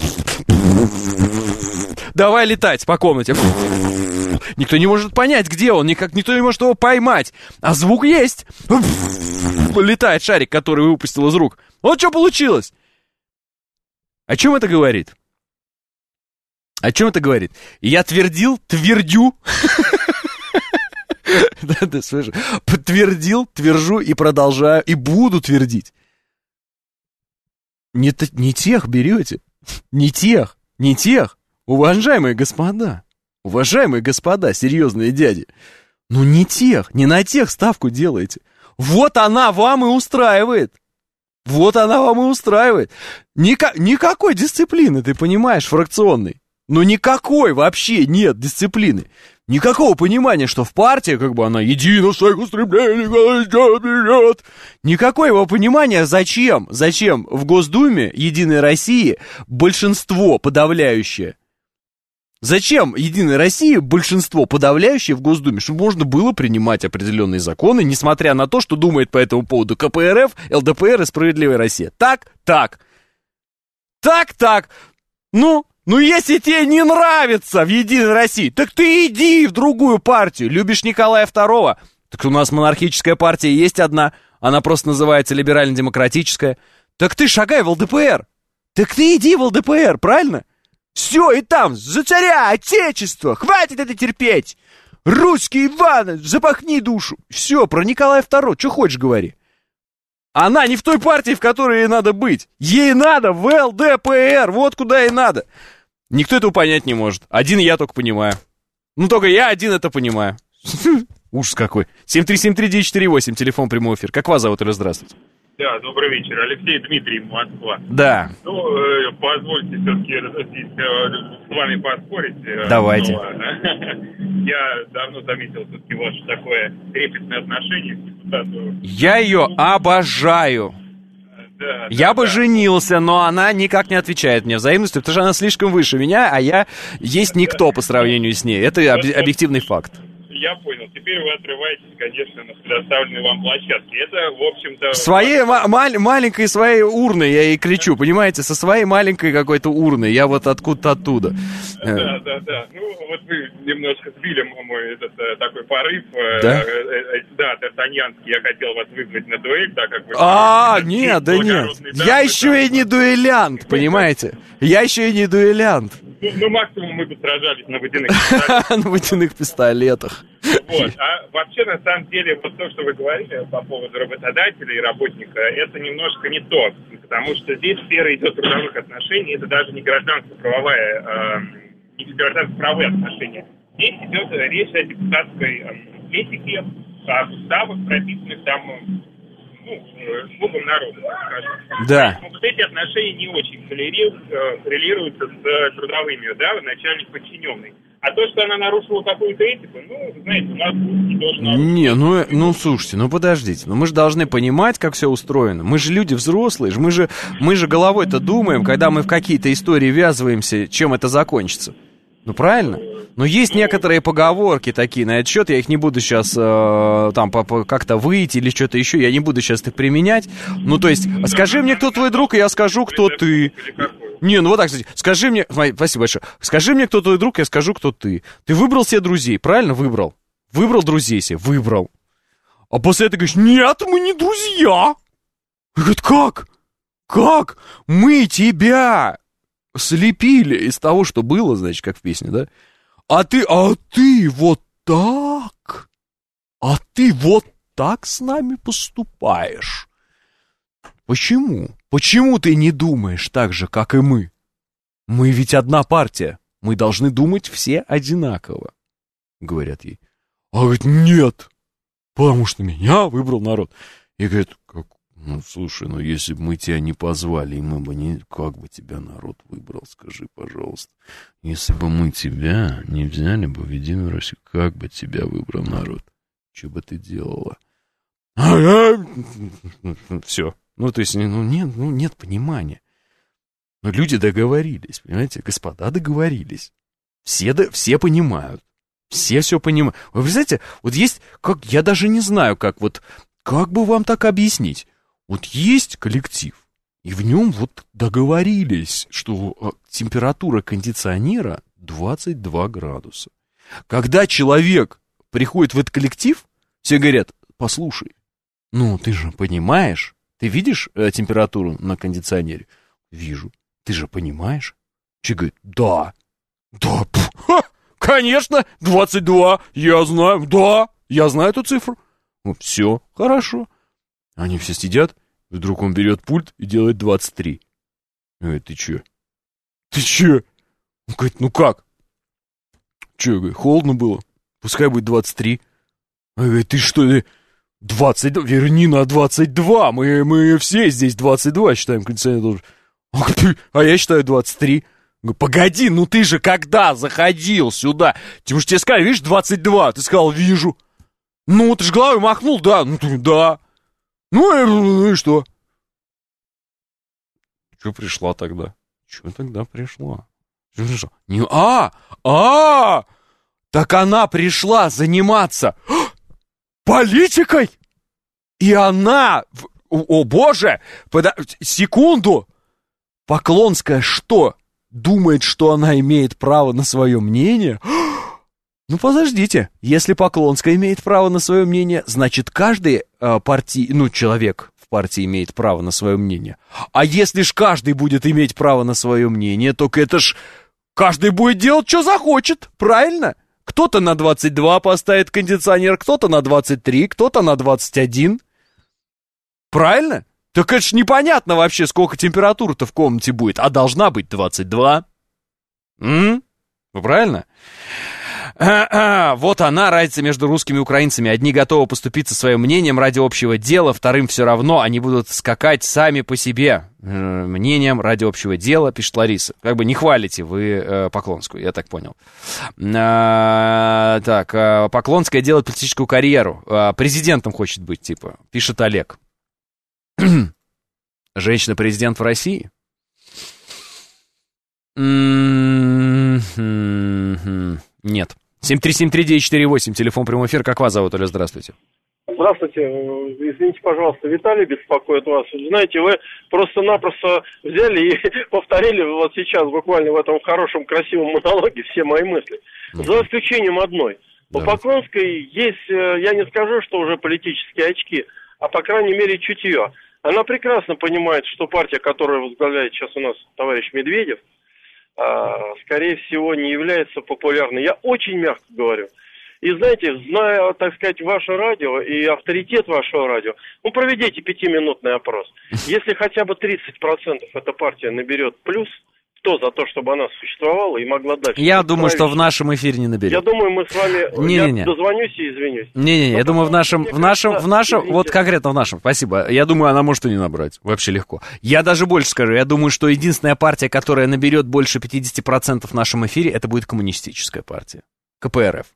Давай летать по комнате. Никто не может понять, где он, никак, никто не может его поймать. А звук есть. Летает шарик, который выпустил из рук. Вот что получилось. О чем это говорит? О чем это говорит? Я твердил, твердю... Да, да, слушай, подтвердил, твержу и продолжаю, и буду твердить. Не, не тех берете, не тех, не тех, уважаемые господа, уважаемые господа, серьезные дяди, ну не тех, не на тех ставку делаете. Вот она вам и устраивает. Вот она вам и устраивает. Ника- никакой дисциплины, ты понимаешь, фракционной. Ну никакой вообще нет дисциплины. Никакого понимания, что в партии, как бы она едина в своих устремлениях, берет. Никакого его понимания, зачем, зачем в Госдуме Единой России большинство подавляющее. Зачем Единой России большинство подавляющее в Госдуме, чтобы можно было принимать определенные законы, несмотря на то, что думает по этому поводу ка пэ эр эф, эл дэ пэ эр и Справедливая Россия. Так, так. Так, так. Ну... Ну, если тебе не нравится в Единой России, так ты иди в другую партию. Любишь Николая Второго? Так у нас монархическая партия есть одна. Она просто называется либерально-демократическая. Так ты шагай в эл дэ пэ эр. Так ты иди в эл дэ пэ эр, правильно? Все, и там, за царя, отечество. Хватит это терпеть. Русский Иванович, запахни душу. Все, про Николая второго, что хочешь говори. Она не в той партии, в которой ей надо быть. Ей надо в эл дэ пэ эр, вот куда ей надо. Никто этого понять не может. Один я только понимаю. Ну, только я один это понимаю. Ужас какой. семь три семь три девять четыре восемь, телефон прямой эфир. Как вас зовут, или здравствуйте? Да, добрый вечер. Алексей Дмитриев, Москва. Да. Ну, э, позвольте все-таки здесь э, с вами поспорить. Э, Давайте. Но, я давно заметил все-таки ваше такое трепетное отношение к депутату. Я ее обожаю. Да, я да, бы да. женился, но она никак не отвечает мне взаимностью, потому что она слишком выше меня, а я есть никто по сравнению с ней. Это об- объективный факт. Я понял. Теперь вы отрываетесь, конечно, на предоставленной вам площадке. Это, в общем-то... В своей ма- ма- маленькой своей урной я ей кричу, понимаете, со своей маленькой какой-то урной, я вот откуда-то оттуда. Да, да, да. Ну, вот вы немножко сбили мой этот э, такой порыв. Э, Да? э, э, да, Д'Артаньянский, я хотел вас вызвать на дуэль, так как вы... А, нет, да нет. Я еще и не дуэлянт, понимаете? Я еще и не дуэлянт. Ну, ну, максимум мы бы сражались на водяных пистолетах. На водяных пистолетах. Вот. А вообще, на самом деле, вот то, что вы говорили по поводу работодателя и работника, это немножко не то. Потому что здесь сфера идет трудовых отношений, это даже не гражданско-правовая, э, не гражданско-правовые отношения. Здесь идет речь о депутатской э, этике, о уставах, прописанных там, ну, слугам народа, так скажем. Да. Поэтому вот эти отношения не очень коррелируются с трудовыми, да, начальник-подчиненный. А то, что она нарушила какую-то этику, ну, знаете, у нас не должен... Не, ну, ну, слушайте, ну, подождите, ну, мы же должны понимать, как все устроено. Мы же люди взрослые, мы же, мы же головой-то думаем, когда мы в какие-то истории ввязываемся, чем это закончится. Ну, правильно? Но есть некоторые поговорки такие на этот счет, я их не буду сейчас э, там как-то выйти или что-то еще, я не буду сейчас их применять. Ну, то есть, скажи мне, кто твой друг, и я скажу, кто ты. Не, ну вот так, кстати, скажи мне, спасибо большое, скажи мне, кто твой друг, я скажу, кто ты. Ты выбрал себе друзей, правильно выбрал? Выбрал друзей себе, выбрал. А после этого говоришь, нет, мы не друзья. Говорит, как? Как? Мы тебя слепили из того, что было, значит, как в песне, да? А ты, а ты вот так, а ты вот так с нами поступаешь. Почему? Почему ты не думаешь так же, как и мы? Мы ведь одна партия, мы должны думать все одинаково, говорят ей. А говорит, нет, потому что меня выбрал народ. И говорит, как, ну, слушай, ну, если бы мы тебя не позвали, и мы бы не, как бы тебя народ выбрал, скажи, пожалуйста. Если бы мы тебя не взяли бы в Единую Россию, как бы тебя выбрал народ? Что бы ты делала? Все. Ну, то есть, ну, нет, ну, нет понимания. Но люди договорились, понимаете? Господа договорились. Все, до, все понимают. Все все понимают. Вы представляете, вот есть, как, я даже не знаю, как вот, как бы вам так объяснить. Вот есть коллектив, и в нем вот договорились, что температура кондиционера двадцать два градуса. Когда человек приходит в этот коллектив, все говорят, послушай, ну, ты же понимаешь, ты видишь э, температуру на кондиционере? Вижу. Ты же понимаешь? Человек говорит, да. Да, пф, ха, конечно, двадцать два, я знаю, да, я знаю эту цифру. Ну, все, хорошо. Они все сидят, вдруг он берет пульт и делает двадцать три. Говорит, ты че? Ты че? Он говорит, ну как? Че, говорит, холодно было? Пускай будет двадцать три. Он говорит, ты что, ты... двадцать два, верни на двадцать два, мы, мы все здесь двадцать два считаем, кондиционер должен. Он говорит, а я считаю двадцать три. Говорю, погоди, ну ты же когда заходил сюда? Потому что тебе сказали, видишь, двадцать два. Ты сказал, вижу. Ну, ты же головой махнул, да, ну ты, да. Ну и, ну и что? Че пришла тогда? Че тогда пришла? Че пришла? Не, а, а, так она пришла заниматься политикой. И она, о, о боже, подо... секунду. Поклонская что? Думает, что она имеет право на свое мнение? Ну, подождите. Если Поклонская имеет право на свое мнение, значит, каждый э, партий, ну, человек в партии имеет право на свое мнение. А если ж каждый будет иметь право на свое мнение, то это ж каждый будет делать, что захочет. Правильно? Кто-то на двадцать два поставит кондиционер, кто-то на двадцать три, кто-то на двадцать один. Правильно? Так это ж непонятно вообще, сколько температура-то в комнате будет, а должна быть двадцать два. М? Ну, правильно? А-а, вот она, разница между русскими и украинцами. Одни готовы поступиться своим мнением ради общего дела, вторым все равно, они будут скакать сами по себе. Э, мнением ради общего дела, пишет Лариса. Как бы не хвалите вы э, Поклонскую, я так понял. А, так, а, Поклонская делает политическую карьеру. А, президентом хочет быть, типа, пишет Олег. Женщина-президент в России? Нет. семь три семь три девять четыре восемь, телефон прямой эфир. Как вас зовут, Оля? Здравствуйте. Здравствуйте. Извините, пожалуйста, Виталий беспокоит вас. Знаете, вы просто-напросто взяли и повторили вот сейчас, буквально в этом хорошем, красивом монологе все мои мысли. За исключением одной. У Поклонской есть, я не скажу, что уже политические очки, а по крайней мере чутье. Она прекрасно понимает, что партия, которую возглавляет сейчас у нас товарищ Медведев, скорее всего, не является популярной. Я очень мягко говорю. И знаете, зная, так сказать, ваше радио и авторитет вашего радио, ну, проведите пятиминутный опрос. Если хотя бы тридцать процентов эта партия наберет плюс, кто за то, чтобы она существовала и могла дальше... Я думаю, что в нашем эфире не наберет. Я думаю, мы с вами... Не-не-не. Я дозвонюсь и извинюсь. Не-не-не, я думаю, в нашем, в нашем, в нашем, вот конкретно в нашем, спасибо, я думаю, она может и не набрать, вообще легко. Я даже больше скажу, я думаю, что единственная партия, которая наберет больше пятьдесят процентов в нашем эфире, это будет коммунистическая партия, ка пэ эр эф.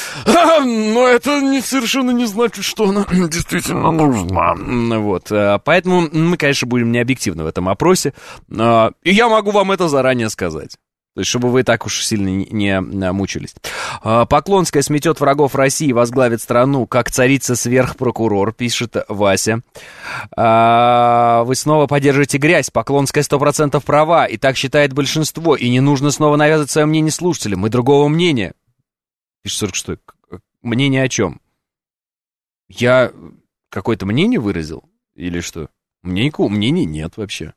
Но это не, совершенно не значит, что она действительно нужна. Вот, поэтому мы, конечно, будем необъективны в этом опросе. И я могу вам это заранее сказать. То есть, чтобы вы так уж сильно не, не мучились. Поклонская сметет врагов России, возглавит страну, как царица-сверхпрокурор, пишет Вася. Вы снова поддерживаете грязь. Поклонская сто процентов права, и так считает большинство. И не нужно снова навязывать свое мнение слушателям. Мы другого мнения. Пишет сорок шестой. Мнение о чем? Я какое-то мнение выразил? Или что? Никакого мнения нет вообще.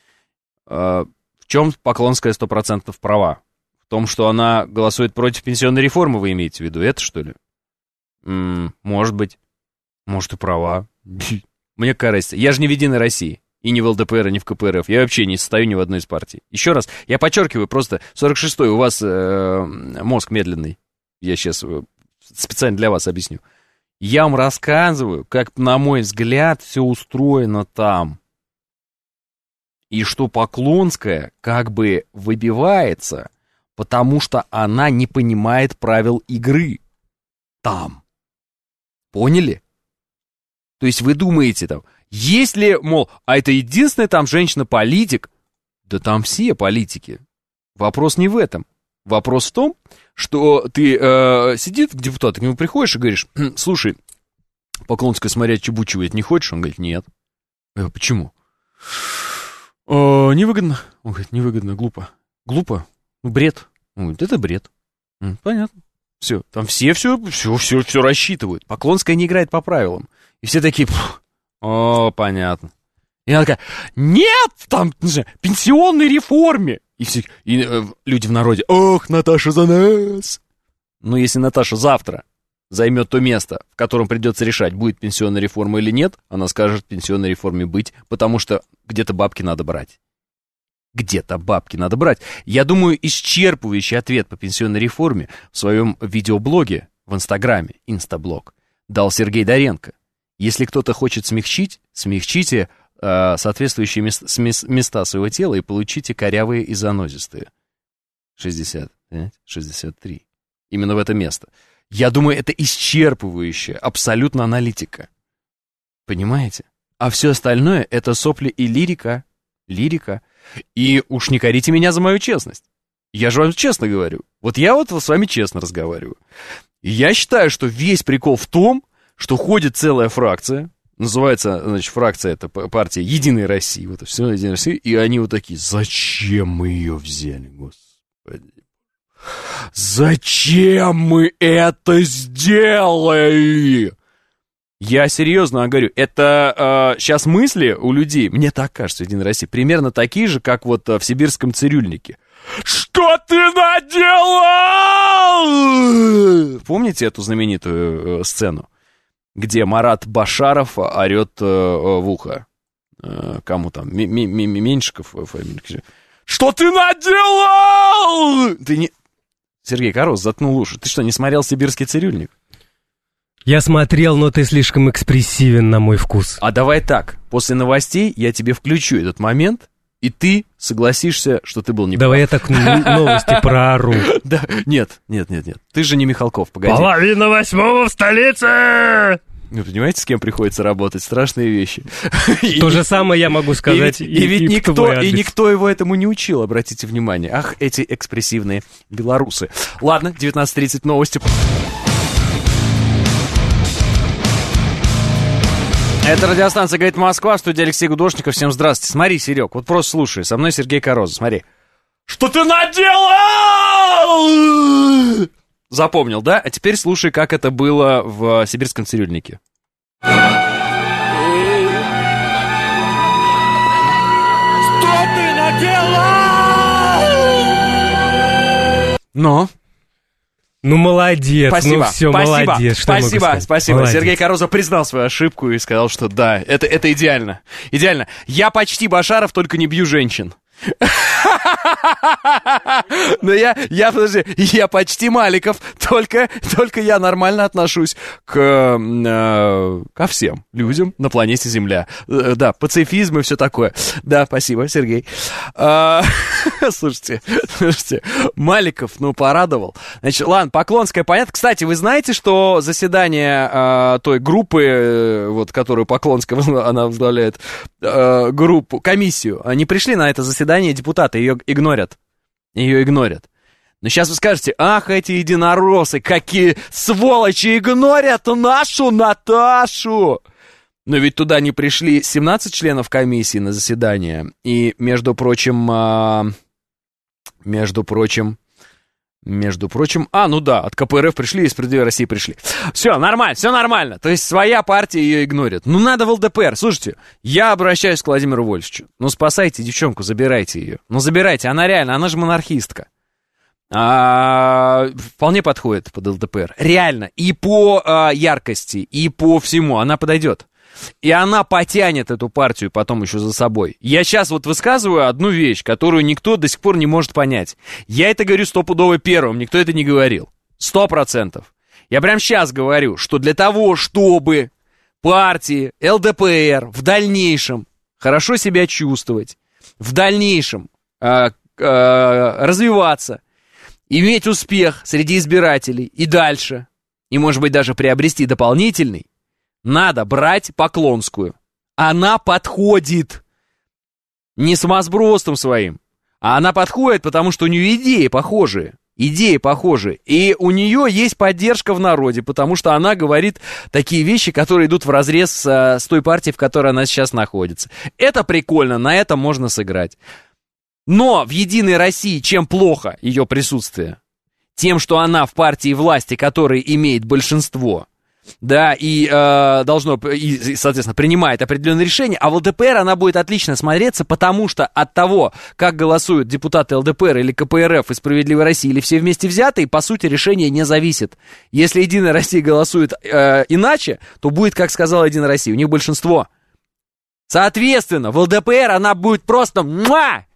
А, в чем Поклонская сто процентов права? В том, что она голосует против пенсионной реформы, вы имеете в виду? Это что ли? М-м, может быть. Может и права. Мне кажется. Я же не в Единой России. И не в эл дэ пэ эр, и не в ка пэ эр эф. Я вообще не состою ни в одной из партий. Еще раз, я подчеркиваю, просто сорок шестой, у вас э, мозг медленный. Я сейчас специально для вас объясню. Я вам рассказываю, как, на мой взгляд, все устроено там. И что Поклонская как бы выбивается, потому что она не понимает правил игры там. Поняли? То есть вы думаете там, есть ли, мол, а это единственная там женщина-политик? Да там все политики. Вопрос не в этом. Вопрос в том, что ты э, сидит депутат, к нему приходишь и говоришь: слушай, Поклонская, смотря чебучивает, не хочешь? Он говорит: нет. Я, почему? Э, невыгодно. Он говорит: невыгодно, глупо. Глупо? Ну, бред. Он говорит: это бред. М, понятно. Все, там все все, все, все, все рассчитывают. Поклонская не играет по правилам. И все такие: о, понятно. И она такая: нет, там, не знаю, пенсионной реформе. И все, и э, люди в народе: ох, Наташа за нас. Ну, если Наташа завтра займет то место, в котором придется решать, будет пенсионная реформа или нет, она скажет: пенсионной реформе быть, потому что где-то бабки надо брать. Где-то бабки надо брать. Я думаю, исчерпывающий ответ по пенсионной реформе в своем видеоблоге в Инстаграме, Инстаблог, дал Сергей Доренко. Если кто-то хочет смягчить, смягчите соответствующие мест, места своего тела и получите корявые и занозистые. шестьдесят пять, шестьдесят три. Именно в это место. Я думаю, это исчерпывающая абсолютно аналитика. Понимаете? А все остальное — это сопли и лирика. Лирика. И уж не корите меня за мою честность. Я же вам честно говорю. Вот я вот с вами честно разговариваю. И я считаю, что весь прикол в том, что ходит целая фракция. Называется, значит, фракция, это партия «Единая Россия». Вот все, «Единая Россия». И они вот такие: зачем мы ее взяли, господи? Зачем мы это сделали? Я серьезно говорю, это э, сейчас мысли у людей, мне так кажется, в «Единой России», примерно такие же, как вот в сибирском цирюльнике. Что ты наделал? Помните эту знаменитую э, сцену, где Марат Башаров орет э, в ухо? Э, кому там? М- М- М- Меньшиков? Фамилия. Что ты наделал? Ты не... Сергей Корос заткнул уши. Ты что, не смотрел «Сибирский цирюльник»? Я смотрел, но ты слишком экспрессивен на мой вкус. А давай так, после новостей я тебе включу этот момент, и ты согласишься, что ты был неправ. Давай я так новости проору. Да, нет, нет, нет, нет. Ты же не Михалков, погоди. Половина восьмого в столице! Вы понимаете, с кем приходится работать? Страшные вещи. То же самое я могу сказать и, и, и ведь и никто, и никто его этому не учил, обратите внимание. Ах, эти экспрессивные белорусы. Ладно, девятнадцать тридцать новости. Это радиостанция «Говорит Москва», в студии Алексей Гудошников. Всем здравствуйте. Смотри, Серег, вот просто слушай. Со мной Сергей Короза, смотри. Что ты наделал? Запомнил, да? А теперь слушай, как это было в «Сибирском цирюльнике». Что ты наделал? Но... Ну, молодец, спасибо, ну все, спасибо, молодец. Что спасибо, спасибо. Молодец. Сергей Короза признал свою ошибку и сказал, что да, это, это идеально. Идеально. Я почти Башаров, только не бью женщин. Но я, я, подожди, я почти Маликов, только, только я нормально отношусь к, э, ко всем людям на планете Земля. Э, да, пацифизм и все такое. Да, спасибо, Сергей. Э, слушайте, слушайте, Маликов, ну, порадовал. Значит, ладно, Поклонская, понятно. Кстати, вы знаете, что заседание э, той группы, э, вот, которую Поклонская, она возглавляет, э, группу, комиссию, они пришли на это заседание, депутаты ее игнорят. Ее игнорят. Но сейчас вы скажете, ах, эти единороссы, какие сволочи, игнорят нашу Наташу. Но ведь туда не пришли семнадцать членов комиссии на заседание. И, между прочим, между прочим, между прочим, а, ну да, от ка пэ эр эф пришли, из «Справедливой России» пришли. Все, нормально, все нормально. То есть своя партия ее игнорит. Ну, надо в эл дэ пэ эр. Слушайте, я обращаюсь к Владимиру Вольфовичу. Ну, спасайте девчонку, забирайте ее. Ну, забирайте, она реально, она же монархистка. А, вполне подходит под эл дэ пэ эр. Реально, и по а, яркости, и по всему она подойдет. И она потянет эту партию потом еще за собой. Я сейчас вот высказываю одну вещь, которую никто до сих пор не может понять. Я это говорю стопудово первым, никто это не говорил. Сто процентов. Я прямо сейчас говорю, что для того, чтобы партии эл дэ пэ эр в дальнейшем хорошо себя чувствовать, в дальнейшем э, э, развиваться, иметь успех среди избирателей и дальше, и, может быть, даже приобрести дополнительный, надо брать Поклонскую. Она подходит. Не самосбродством своим. А она подходит, потому что у нее идеи похожие. Идеи похожие. И у нее есть поддержка в народе, потому что она говорит такие вещи, которые идут вразрез с, с той партией, в которой она сейчас находится. Это прикольно, на этом можно сыграть. Но в «Единой России» чем плохо ее присутствие? Тем, что она в партии власти, которая имеет большинство, да, и э, должно, и, соответственно, принимает определенные решения, а в эл дэ пэ эр она будет отлично смотреться, потому что от того, как голосуют депутаты эл дэ пэ эр или ка пэ эр эф и «Справедливой России» или все вместе взятые, по сути, решение не зависит. Если «Единая Россия» голосует э, иначе, то будет, как сказала «Единая Россия», у них большинство. Соответственно, в эл дэ пэ эр она будет просто... Муа!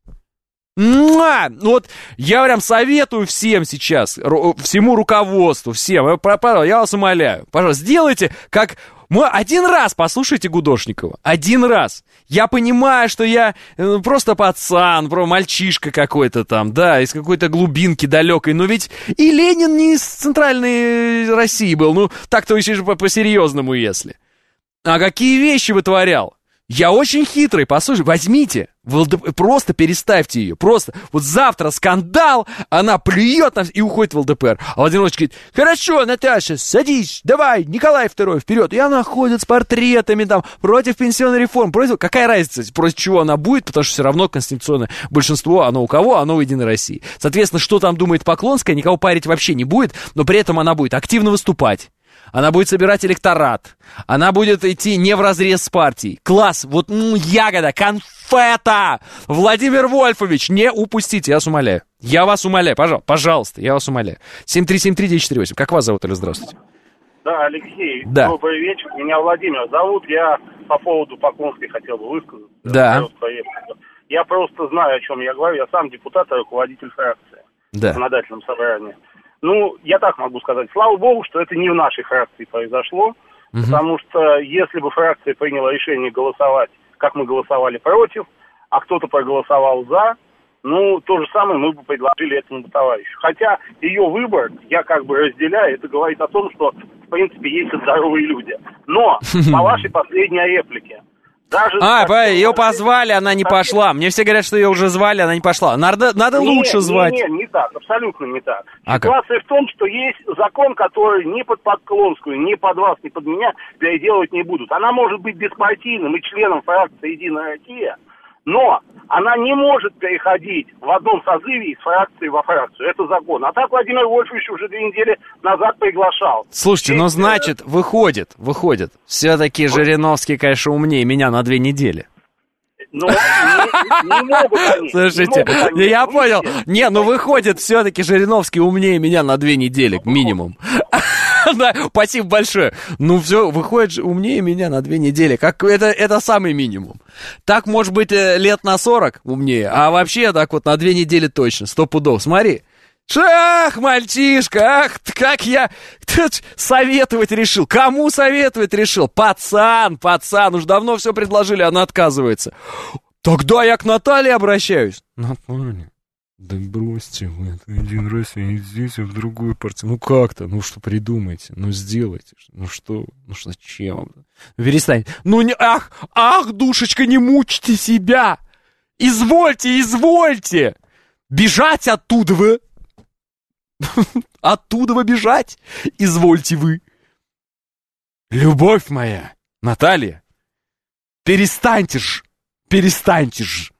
Муа! Вот я прям советую всем сейчас, ру, всему руководству, всем, я вас умоляю, пожалуйста, сделайте как... Один раз послушайте Гудошникова, один раз. Я понимаю, что я просто пацан, про мальчишка какой-то там, да, из какой-то глубинки далекой, но ведь и Ленин не из центральной России был, ну так-то еще по-серьезному, если. А какие вещи вытворял? Я очень хитрый, послушай, возьмите, просто переставьте ее, просто, вот завтра скандал, она плюет на... и уходит в эл дэ пэ эр. А Владимир Владимирович говорит, хорошо, Наташа, садись, давай, Николай второй, вперед. И она ходит с портретами там, против пенсионной реформы, против... Какая разница, против чего она будет, потому что все равно конституционное большинство, оно у кого, оно у «Единой России». Соответственно, что там думает Поклонская, никого парить вообще не будет, но при этом она будет активно выступать. Она будет собирать электорат. Она будет идти не вразрез с партией. Класс, вот, ну, ягода, конфета! Владимир Вольфович, не упустите, я вас умоляю. Я вас умоляю, пожалуйста, пожалуйста, я вас умоляю. семь три семь три девять четыре восемь. Как вас зовут, или здравствуйте? Да, Алексей, да. Добрый вечер. Меня Владимир зовут. Я по поводу Поклонской хотел бы высказаться. Да. Я просто знаю, о чем я говорю. Я сам депутат и руководитель фракции да. в законодательном собрании. Ну, я так могу сказать. Слава богу, что это не в нашей фракции произошло. Угу. Потому что если бы фракция приняла решение голосовать, как мы голосовали против, а кто-то проголосовал за, ну, то же самое мы бы предложили этому товарищу. Хотя ее выбор, я как бы разделяю, это говорит о том, что, в принципе, есть здоровые люди. Но, по вашей последней реплике, даже... А, по, ее позвали, она не пошла. Мне все говорят, что ее уже звали, она не пошла. Надо, надо не, лучше не, звать. Нет, не, не так, абсолютно не так. А Ситуация как? в том, что есть закон, который ни под Поклонскую, ни под вас, ни под меня переделывать не будут. Она может быть беспартийным и членом фракции «Единая Россия», но она не может переходить в одном созыве из фракции во фракцию. Это закон. А так Владимир Вольфович уже две недели назад приглашал. Слушайте, ну значит, выходит, выходит. Все-таки Жириновский, конечно, умнее меня на две недели. Ну, не, не могут они. Слушайте, не могут они. я понял. Не, ну выходит, все-таки Жириновский умнее меня на две недели, минимум. Да, спасибо большое. Ну все, выходит умнее меня на две недели. Как это, это самый минимум. Так, может быть, лет на сорок умнее, а вообще так вот на две недели точно, сто пудов. Смотри. Ах, мальчишка, ах, как я советовать решил. Кому советовать решил? Пацан, пацан, уж давно все предложили, она отказывается. Тогда я к Наталье обращаюсь. Наталья, да бросьте вы, это один раз и здесь, и в другую партию. Ну как-то, ну что придумайте, ну сделайте. Ну что, ну что, зачем? Перестаньте. Ну не, ах, ах, душечка, не мучьте себя. Извольте, извольте. Бежать оттуда вы. Оттуда вы бежать, извольте вы. Любовь моя, Наталья, перестаньте ж, перестаньте ж.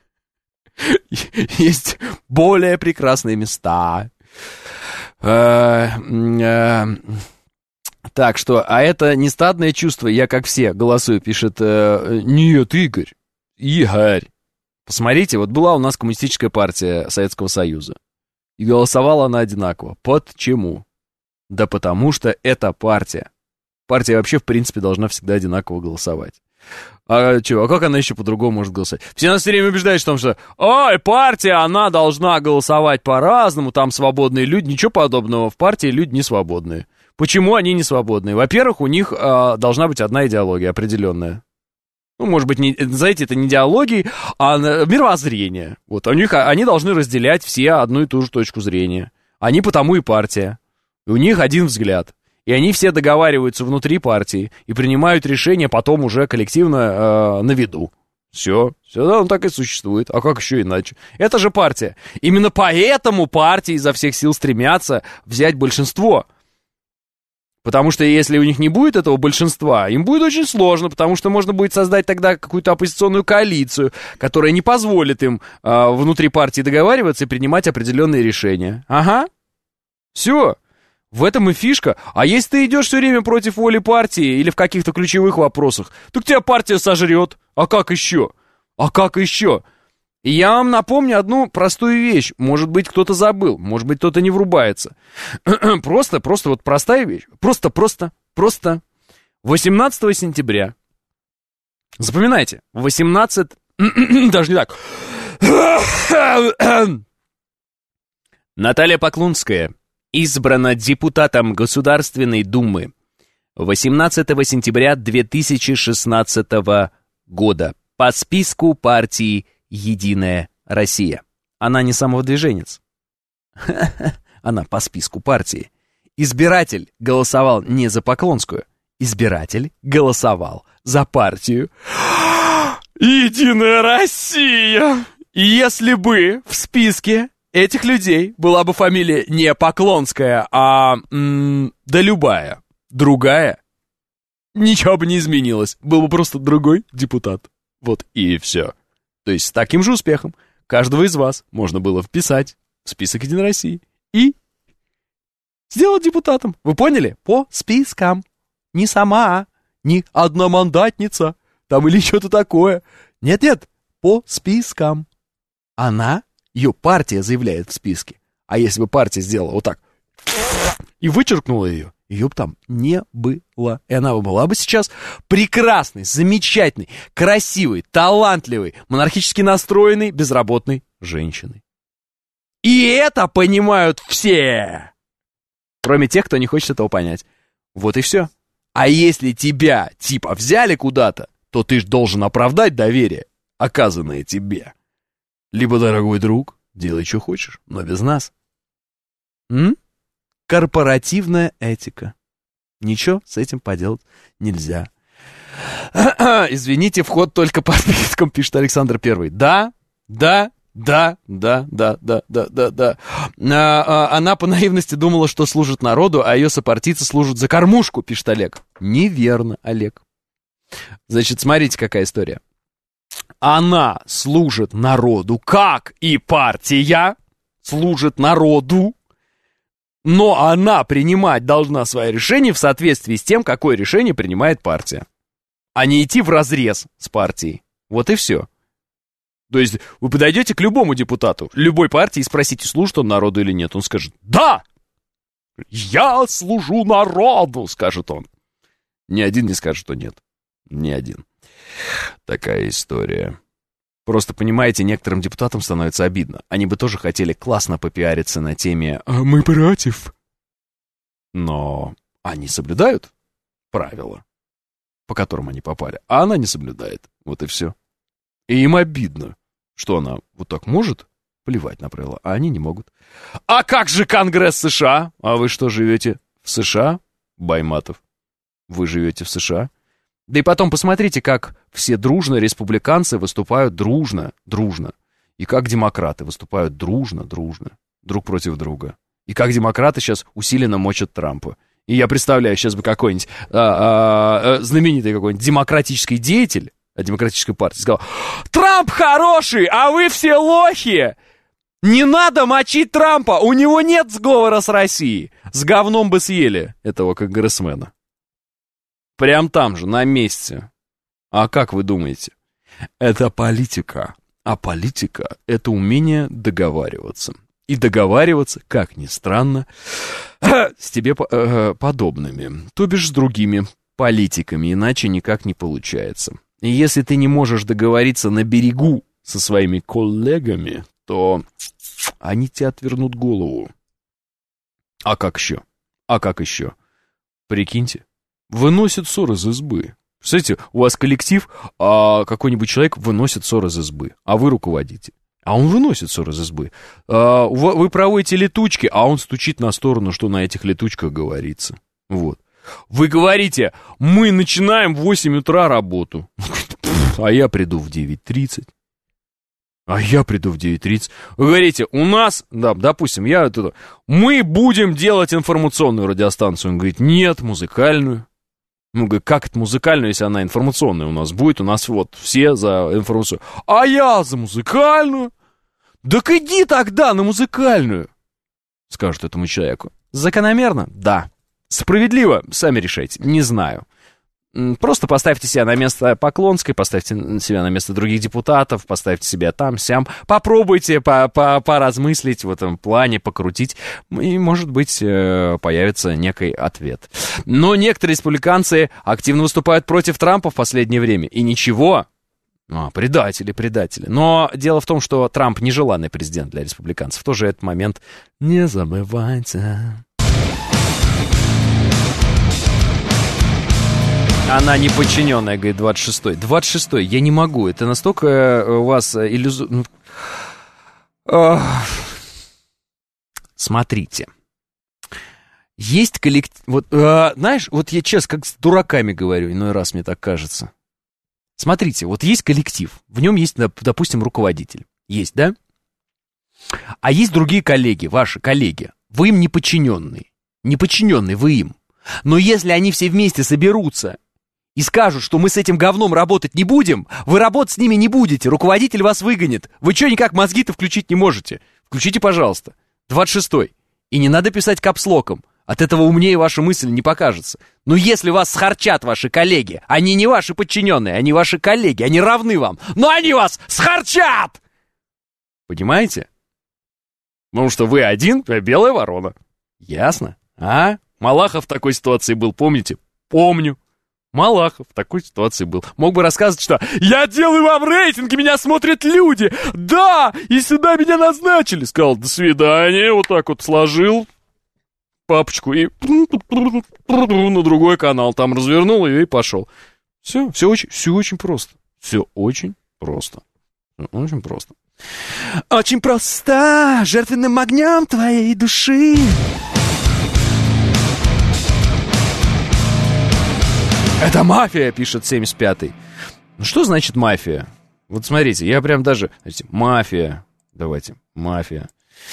Есть более прекрасные места. Так что, а это не стадное чувство, я как все голосую, пишет. Нет, Игорь, Игорь. Посмотрите, вот была у нас коммунистическая партия Советского Союза. И голосовала она одинаково. Почему? Да потому что это партия. Партия вообще, в принципе, должна всегда одинаково голосовать. А что, а как она еще по-другому может голосовать? Все нас все время убеждают в том, что ой, партия, она должна голосовать по-разному, там свободные люди. Ничего подобного, в партии люди не свободные. Почему они не свободные? Во-первых, у них а, должна быть одна идеология определенная. Ну, может быть, не, знаете, это не идеологии, а мировоззрение. Вот, у них, они должны разделять все одну и ту же точку зрения. Они потому и партия. И у них один взгляд. И они все договариваются внутри партии и принимают решения потом уже коллективно э, на виду. Все, все, да, он так и существует. А как еще иначе? Это же партия. Именно поэтому партии изо всех сил стремятся взять большинство. Потому что если у них не будет этого большинства, им будет очень сложно, потому что можно будет создать тогда какую-то оппозиционную коалицию, которая не позволит им э, внутри партии договариваться и принимать определенные решения. Ага. Все. В этом и фишка. А если ты идешь все время против воли партии или в каких-то ключевых вопросах, так тебя партия сожрет. А как еще? А как еще? И я вам напомню одну простую вещь. Может быть, кто-то забыл, может быть, кто-то не врубается. Просто, просто вот простая вещь. Просто, просто, просто. восемнадцатого сентября. Запоминайте. восемнадцатого... Даже не так. Наталья Поклонская избрана депутатом Государственной Думы восемнадцатого сентября две тысячи шестнадцатого года по списку партии «Единая Россия». Она не самовыдвиженец. Она по списку партии. Избиратель голосовал не за Поклонскую. Избиратель голосовал за партию «Единая Россия». И если бы в списке этих людей была бы фамилия не Поклонская, а м- да любая, другая, ничего бы не изменилось. Был бы просто другой депутат. Вот и все. То есть с таким же успехом каждого из вас можно было вписать в список «Единой России» и сделать депутатом. Вы поняли? По спискам. Не сама, не одномандатница, там или что-то такое. Нет-нет, по спискам. Она, ее партия заявляет в списке. А если бы партия сделала вот так и вычеркнула ее, ее бы там не было. И она бы была бы сейчас прекрасной, замечательной, красивой, талантливой, монархически настроенной, безработной женщиной. И это понимают все, кроме тех, кто не хочет этого понять. Вот и все. А если тебя, типа, взяли куда-то, то ты ж должен оправдать доверие, оказанное тебе. Либо, дорогой друг, делай, что хочешь, но без нас. М? Корпоративная этика. Ничего с этим поделать нельзя. Извините, вход только по спискам, пишет Александр Первый. Да, да, да, да, да, да, да, да, да. А, а, она по наивности думала, что служит народу, а ее сопартийцы служат за кормушку, пишет Олег. Неверно, Олег. Значит, смотрите, какая история. Она служит народу, как и партия служит народу, но она принимать должна свои решения в соответствии с тем, какое решение принимает партия, а не идти вразрез с партией. Вот и все. То есть вы подойдете к любому депутату любой партии и спросите, служит он народу или нет. Он скажет: да, я служу народу, скажет он. Ни один не скажет, что нет. Ни один. Такая история. Просто, понимаете, некоторым депутатам становится обидно. Они бы тоже хотели классно попиариться на теме «А мы против». Но они соблюдают правила, по которым они попали, а она не соблюдает. Вот и все. И им обидно, что она вот так может плевать на правила, а они не могут. А как же Конгресс США? А вы что, живете в США, Байматов? Вы живете в США? Да и потом посмотрите, как все дружно, республиканцы выступают дружно, дружно. И как демократы выступают дружно, дружно, друг против друга. И как демократы сейчас усиленно мочат Трампа. И я представляю, сейчас бы какой-нибудь а, а, знаменитый какой-нибудь демократический деятель демократической партии сказал: Трамп хороший, а вы все лохи! Не надо мочить Трампа, у него нет сговора с Россией. С говном бы съели этого конгрессмена. Прям там же, на месте. А как вы думаете? Это политика. А политика — это умение договариваться. И договариваться, как ни странно, с тебе подобными, то бишь с другими политиками, иначе никак не получается. И если ты не можешь договориться на берегу со своими коллегами, то они тебе отвернут голову. А как еще? А как еще? Прикиньте, выносит ссор из избы. Представляете, у вас коллектив, а какой-нибудь человек выносит ссор из избы, а вы руководите. А он выносит ссор из избы. А, вы проводите летучки, а он стучит на сторону, что на этих летучках говорится. Вот. Вы говорите: мы начинаем в восемь утра работу. А я приду в девять тридцать. А я приду в девять тридцать. Вы говорите: у нас, да, допустим, я туда, мы будем делать информационную радиостанцию. Он говорит: нет, музыкальную. Ну, говорит, как это музыкальную, если она информационная у нас будет? У нас вот все за информационную. А я за музыкальную. Так иди тогда на музыкальную, скажут этому человеку. Закономерно? Да. Справедливо? Сами решайте. Не знаю. Просто поставьте себя на место Поклонской, поставьте себя на место других депутатов, поставьте себя там, сям. Попробуйте поразмыслить в этом плане, покрутить, и, может быть, появится некий ответ. Но некоторые республиканцы активно выступают против Трампа в последнее время. И ничего. А, предатели, предатели. Но дело в том, что Трамп нежеланный президент для республиканцев. Тоже этот момент не забывайте. Она не подчиненная, говорит, двадцать шестой. двадцать шестой, я не могу. Это настолько у вас иллюзу... Смотрите. Есть коллектив... Вот, а, знаешь, вот я честно, как с дураками говорю, иной раз мне так кажется. Смотрите, вот есть коллектив, в нем есть, допустим, руководитель. Есть, да? А есть другие коллеги, ваши коллеги. Вы им не подчиненные. Не подчиненные, вы им. Но если они все вместе соберутся и скажут, что мы с этим говном работать не будем, вы работать с ними не будете, руководитель вас выгонит. Вы что, никак мозги-то включить не можете? Включите, пожалуйста. двадцать шестой. И не надо писать капслоком. От этого умнее ваша мысль не покажется. Но если вас схарчат ваши коллеги, они не ваши подчиненные, они ваши коллеги, они равны вам, но они вас схарчат! Понимаете? Потому что вы один, белая ворона. Ясно? А? Малахов в такой ситуации был, помните? Помню. Малахов в такой ситуации был. Мог бы рассказывать, что «Я делаю вам рейтинг, и меня смотрят люди! Да! И сюда меня назначили!» Сказал «До свидания», вот так вот сложил папочку и на другой канал там развернул ее и пошел. Все, все очень, все очень просто. Все очень просто. Очень просто. Очень просто, жертвенным огнем твоей души. Это мафия, пишет семьдесят пятый. Ну что значит мафия? Вот смотрите, я прям даже... Знаете, мафия. Давайте, мафия.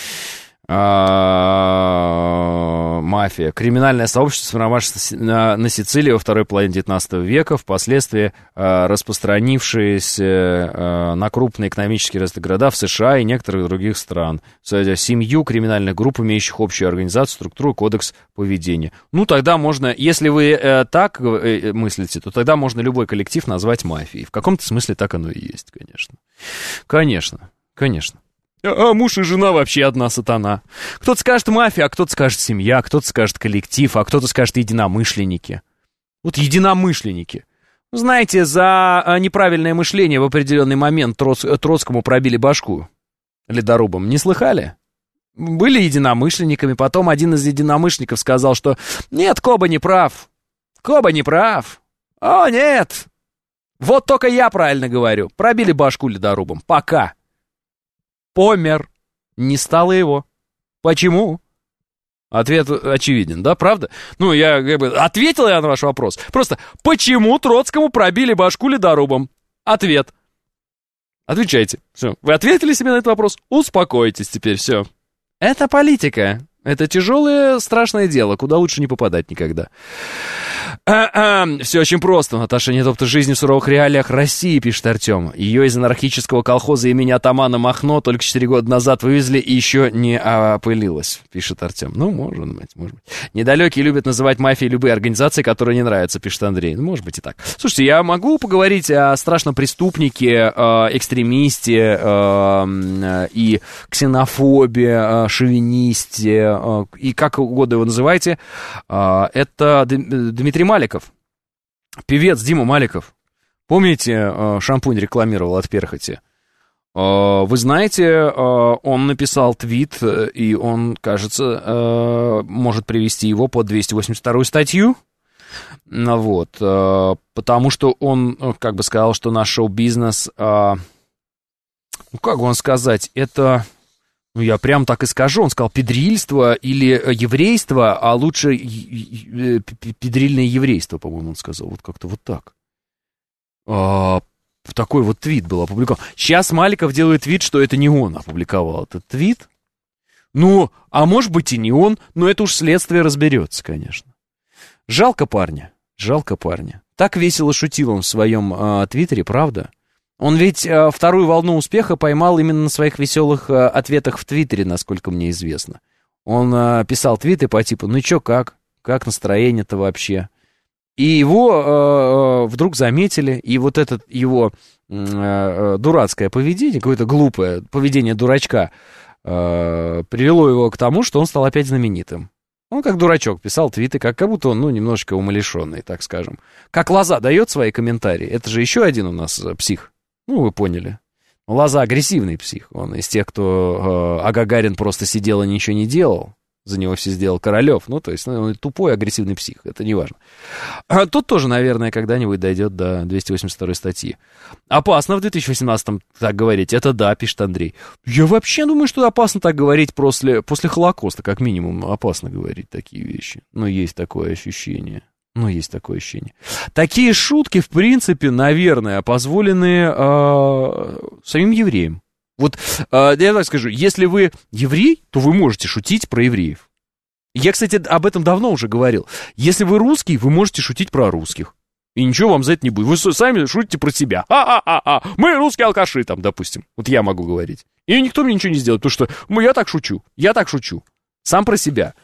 А, мафия. Криминальное сообщество, сформировавшееся на, на Сицилии во второй половине девятнадцатого века, впоследствии а, распространившееся а, на крупные экономические развитые города в США и некоторых других стран. Семью криминальных групп, имеющих общую организацию, структуру, кодекс поведения. Ну, тогда можно, если вы э, так э, мыслите, то тогда можно любой коллектив назвать мафией. В каком-то смысле так оно и есть, конечно. Конечно, конечно. А муж и жена вообще одна сатана. Кто-то скажет мафия, а кто-то скажет семья, кто-то скажет коллектив, а кто-то скажет единомышленники. Вот единомышленники. Знаете, за неправильное мышление в определенный момент Троц, Троцкому пробили башку ледорубом. Не слыхали? Были единомышленниками, потом один из единомышленников сказал, что нет, Коба не прав. Коба не прав. О, нет. Вот только я правильно говорю. Пробили башку ледорубом. Пока. Помер. Не стало его. Почему? Ответ очевиден, да, правда? Ну, я как бы ответил я на ваш вопрос. Просто, почему Троцкому пробили башку ледорубом? Ответ. Отвечайте. Все. Вы ответили себе на этот вопрос? Успокойтесь теперь, все. Это политика. Это тяжелое, страшное дело, куда лучше не попадать никогда. А-а, все очень просто. Наташа, нет опыта жизни в суровых реалиях России, пишет Артем. Ее из анархического колхоза имени атамана Махно только четыре года назад вывезли и еще не опылилась, пишет Артем. Ну, может быть, может быть. Недалекие любят называть мафией любые организации, которые не нравятся, пишет Андрей. Ну, может быть и так. Слушайте, я могу поговорить о страшном преступнике, экстремисте и ксенофобе, шовинисте, и как угодно его называйте. Это Дмитрий Маликов, певец Дима Маликов. Помните, шампунь рекламировал от перхоти? Вы знаете, он написал твит, и он, кажется, может привести его под двести восемьдесят вторую статью. Вот, потому что он, как бы сказал, что наш шоу-бизнес, ну, как бы он сказать, это... Ну, я прям так и скажу, он сказал педрильство или еврейство, а лучше педрильное еврейство, по-моему, он сказал, вот как-то вот так. А, такой вот твит был опубликован. Сейчас Маликов делает вид, что это не он опубликовал этот твит. Ну, а может быть и не он, но это уж следствие разберется, конечно. Жалко парня, жалко парня. Так весело шутил он в своем а, твиттере, правда? Он ведь э, вторую волну успеха поймал именно на своих веселых э, ответах в Твиттере, насколько мне известно. Он э, писал твиты по типу «Ну чё, как? Как настроение-то вообще?» И его э, э, вдруг заметили, и вот это его э, дурацкое поведение, какое-то глупое поведение дурачка, э, привело его к тому, что он стал опять знаменитым. Он как дурачок писал твиты, как, как будто он, ну, немножечко умалишенный, так скажем. Как Лоза дает свои комментарии, это же еще один у нас псих. Ну, вы поняли. Лоза агрессивный псих. Он из тех, кто... Э, а Гагарин просто сидел и ничего не делал. За него все сделал Королев. Ну, то есть, ну, он тупой агрессивный псих. Это не важно. А тут тоже, наверное, когда-нибудь дойдет до двести восемьдесят второй статьи. Опасно в две тысячи восемнадцатом так говорить. Это да, пишет Андрей. Я вообще думаю, что опасно так говорить после, после Холокоста. Как минимум, опасно говорить такие вещи. Но есть такое ощущение. Ну, есть такое ощущение. Такие шутки, в принципе, наверное, позволены э, самим евреям. Вот, э, я так скажу, если вы еврей, то вы можете шутить про евреев. Я, кстати, об этом давно уже говорил. Если вы русский, вы можете шутить про русских. И ничего вам за это не будет. Вы сами шутите про себя. А-а-а-а, мы русские алкаши, там, допустим. Вот я могу говорить. И никто мне ничего не сделает, потому что ну, я так шучу. Я так шучу. Сам про себя.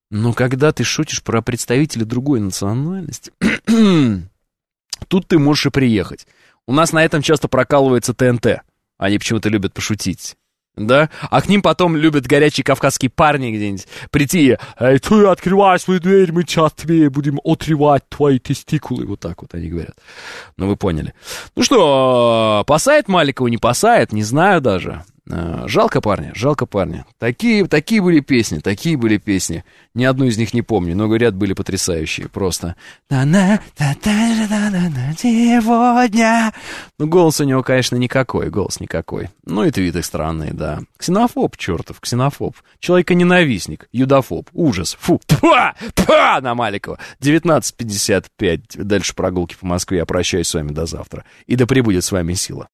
Но когда ты шутишь про представителей другой национальности, тут ты можешь и приехать. У нас на этом часто прокалывается ТНТ. Они почему-то любят пошутить. Да? А к ним потом любят горячие кавказские парни где-нибудь прийти. Эй, ты открывай свою дверь, мы сейчас тебе будем отрывать твои тестикулы. Вот так вот они говорят. Ну, вы поняли. Ну что, посает Маликова, не посает, не знаю даже. Жалко парня, жалко парня. Такие, такие были песни, такие были песни. Ни одну из них не помню, но, говорят, были потрясающие. Просто. Сегодня. Ну, голос у него, конечно, никакой, голос никакой. Ну, и твиты странные, да. Ксенофоб, чертов, ксенофоб. Человеконенавистник, юдофоб, ужас. Фу, пфа, пфа, на Маликова. девятнадцать пятьдесят пять. Дальше прогулки по Москве. Я прощаюсь с вами до завтра. И да пребудет с вами сила.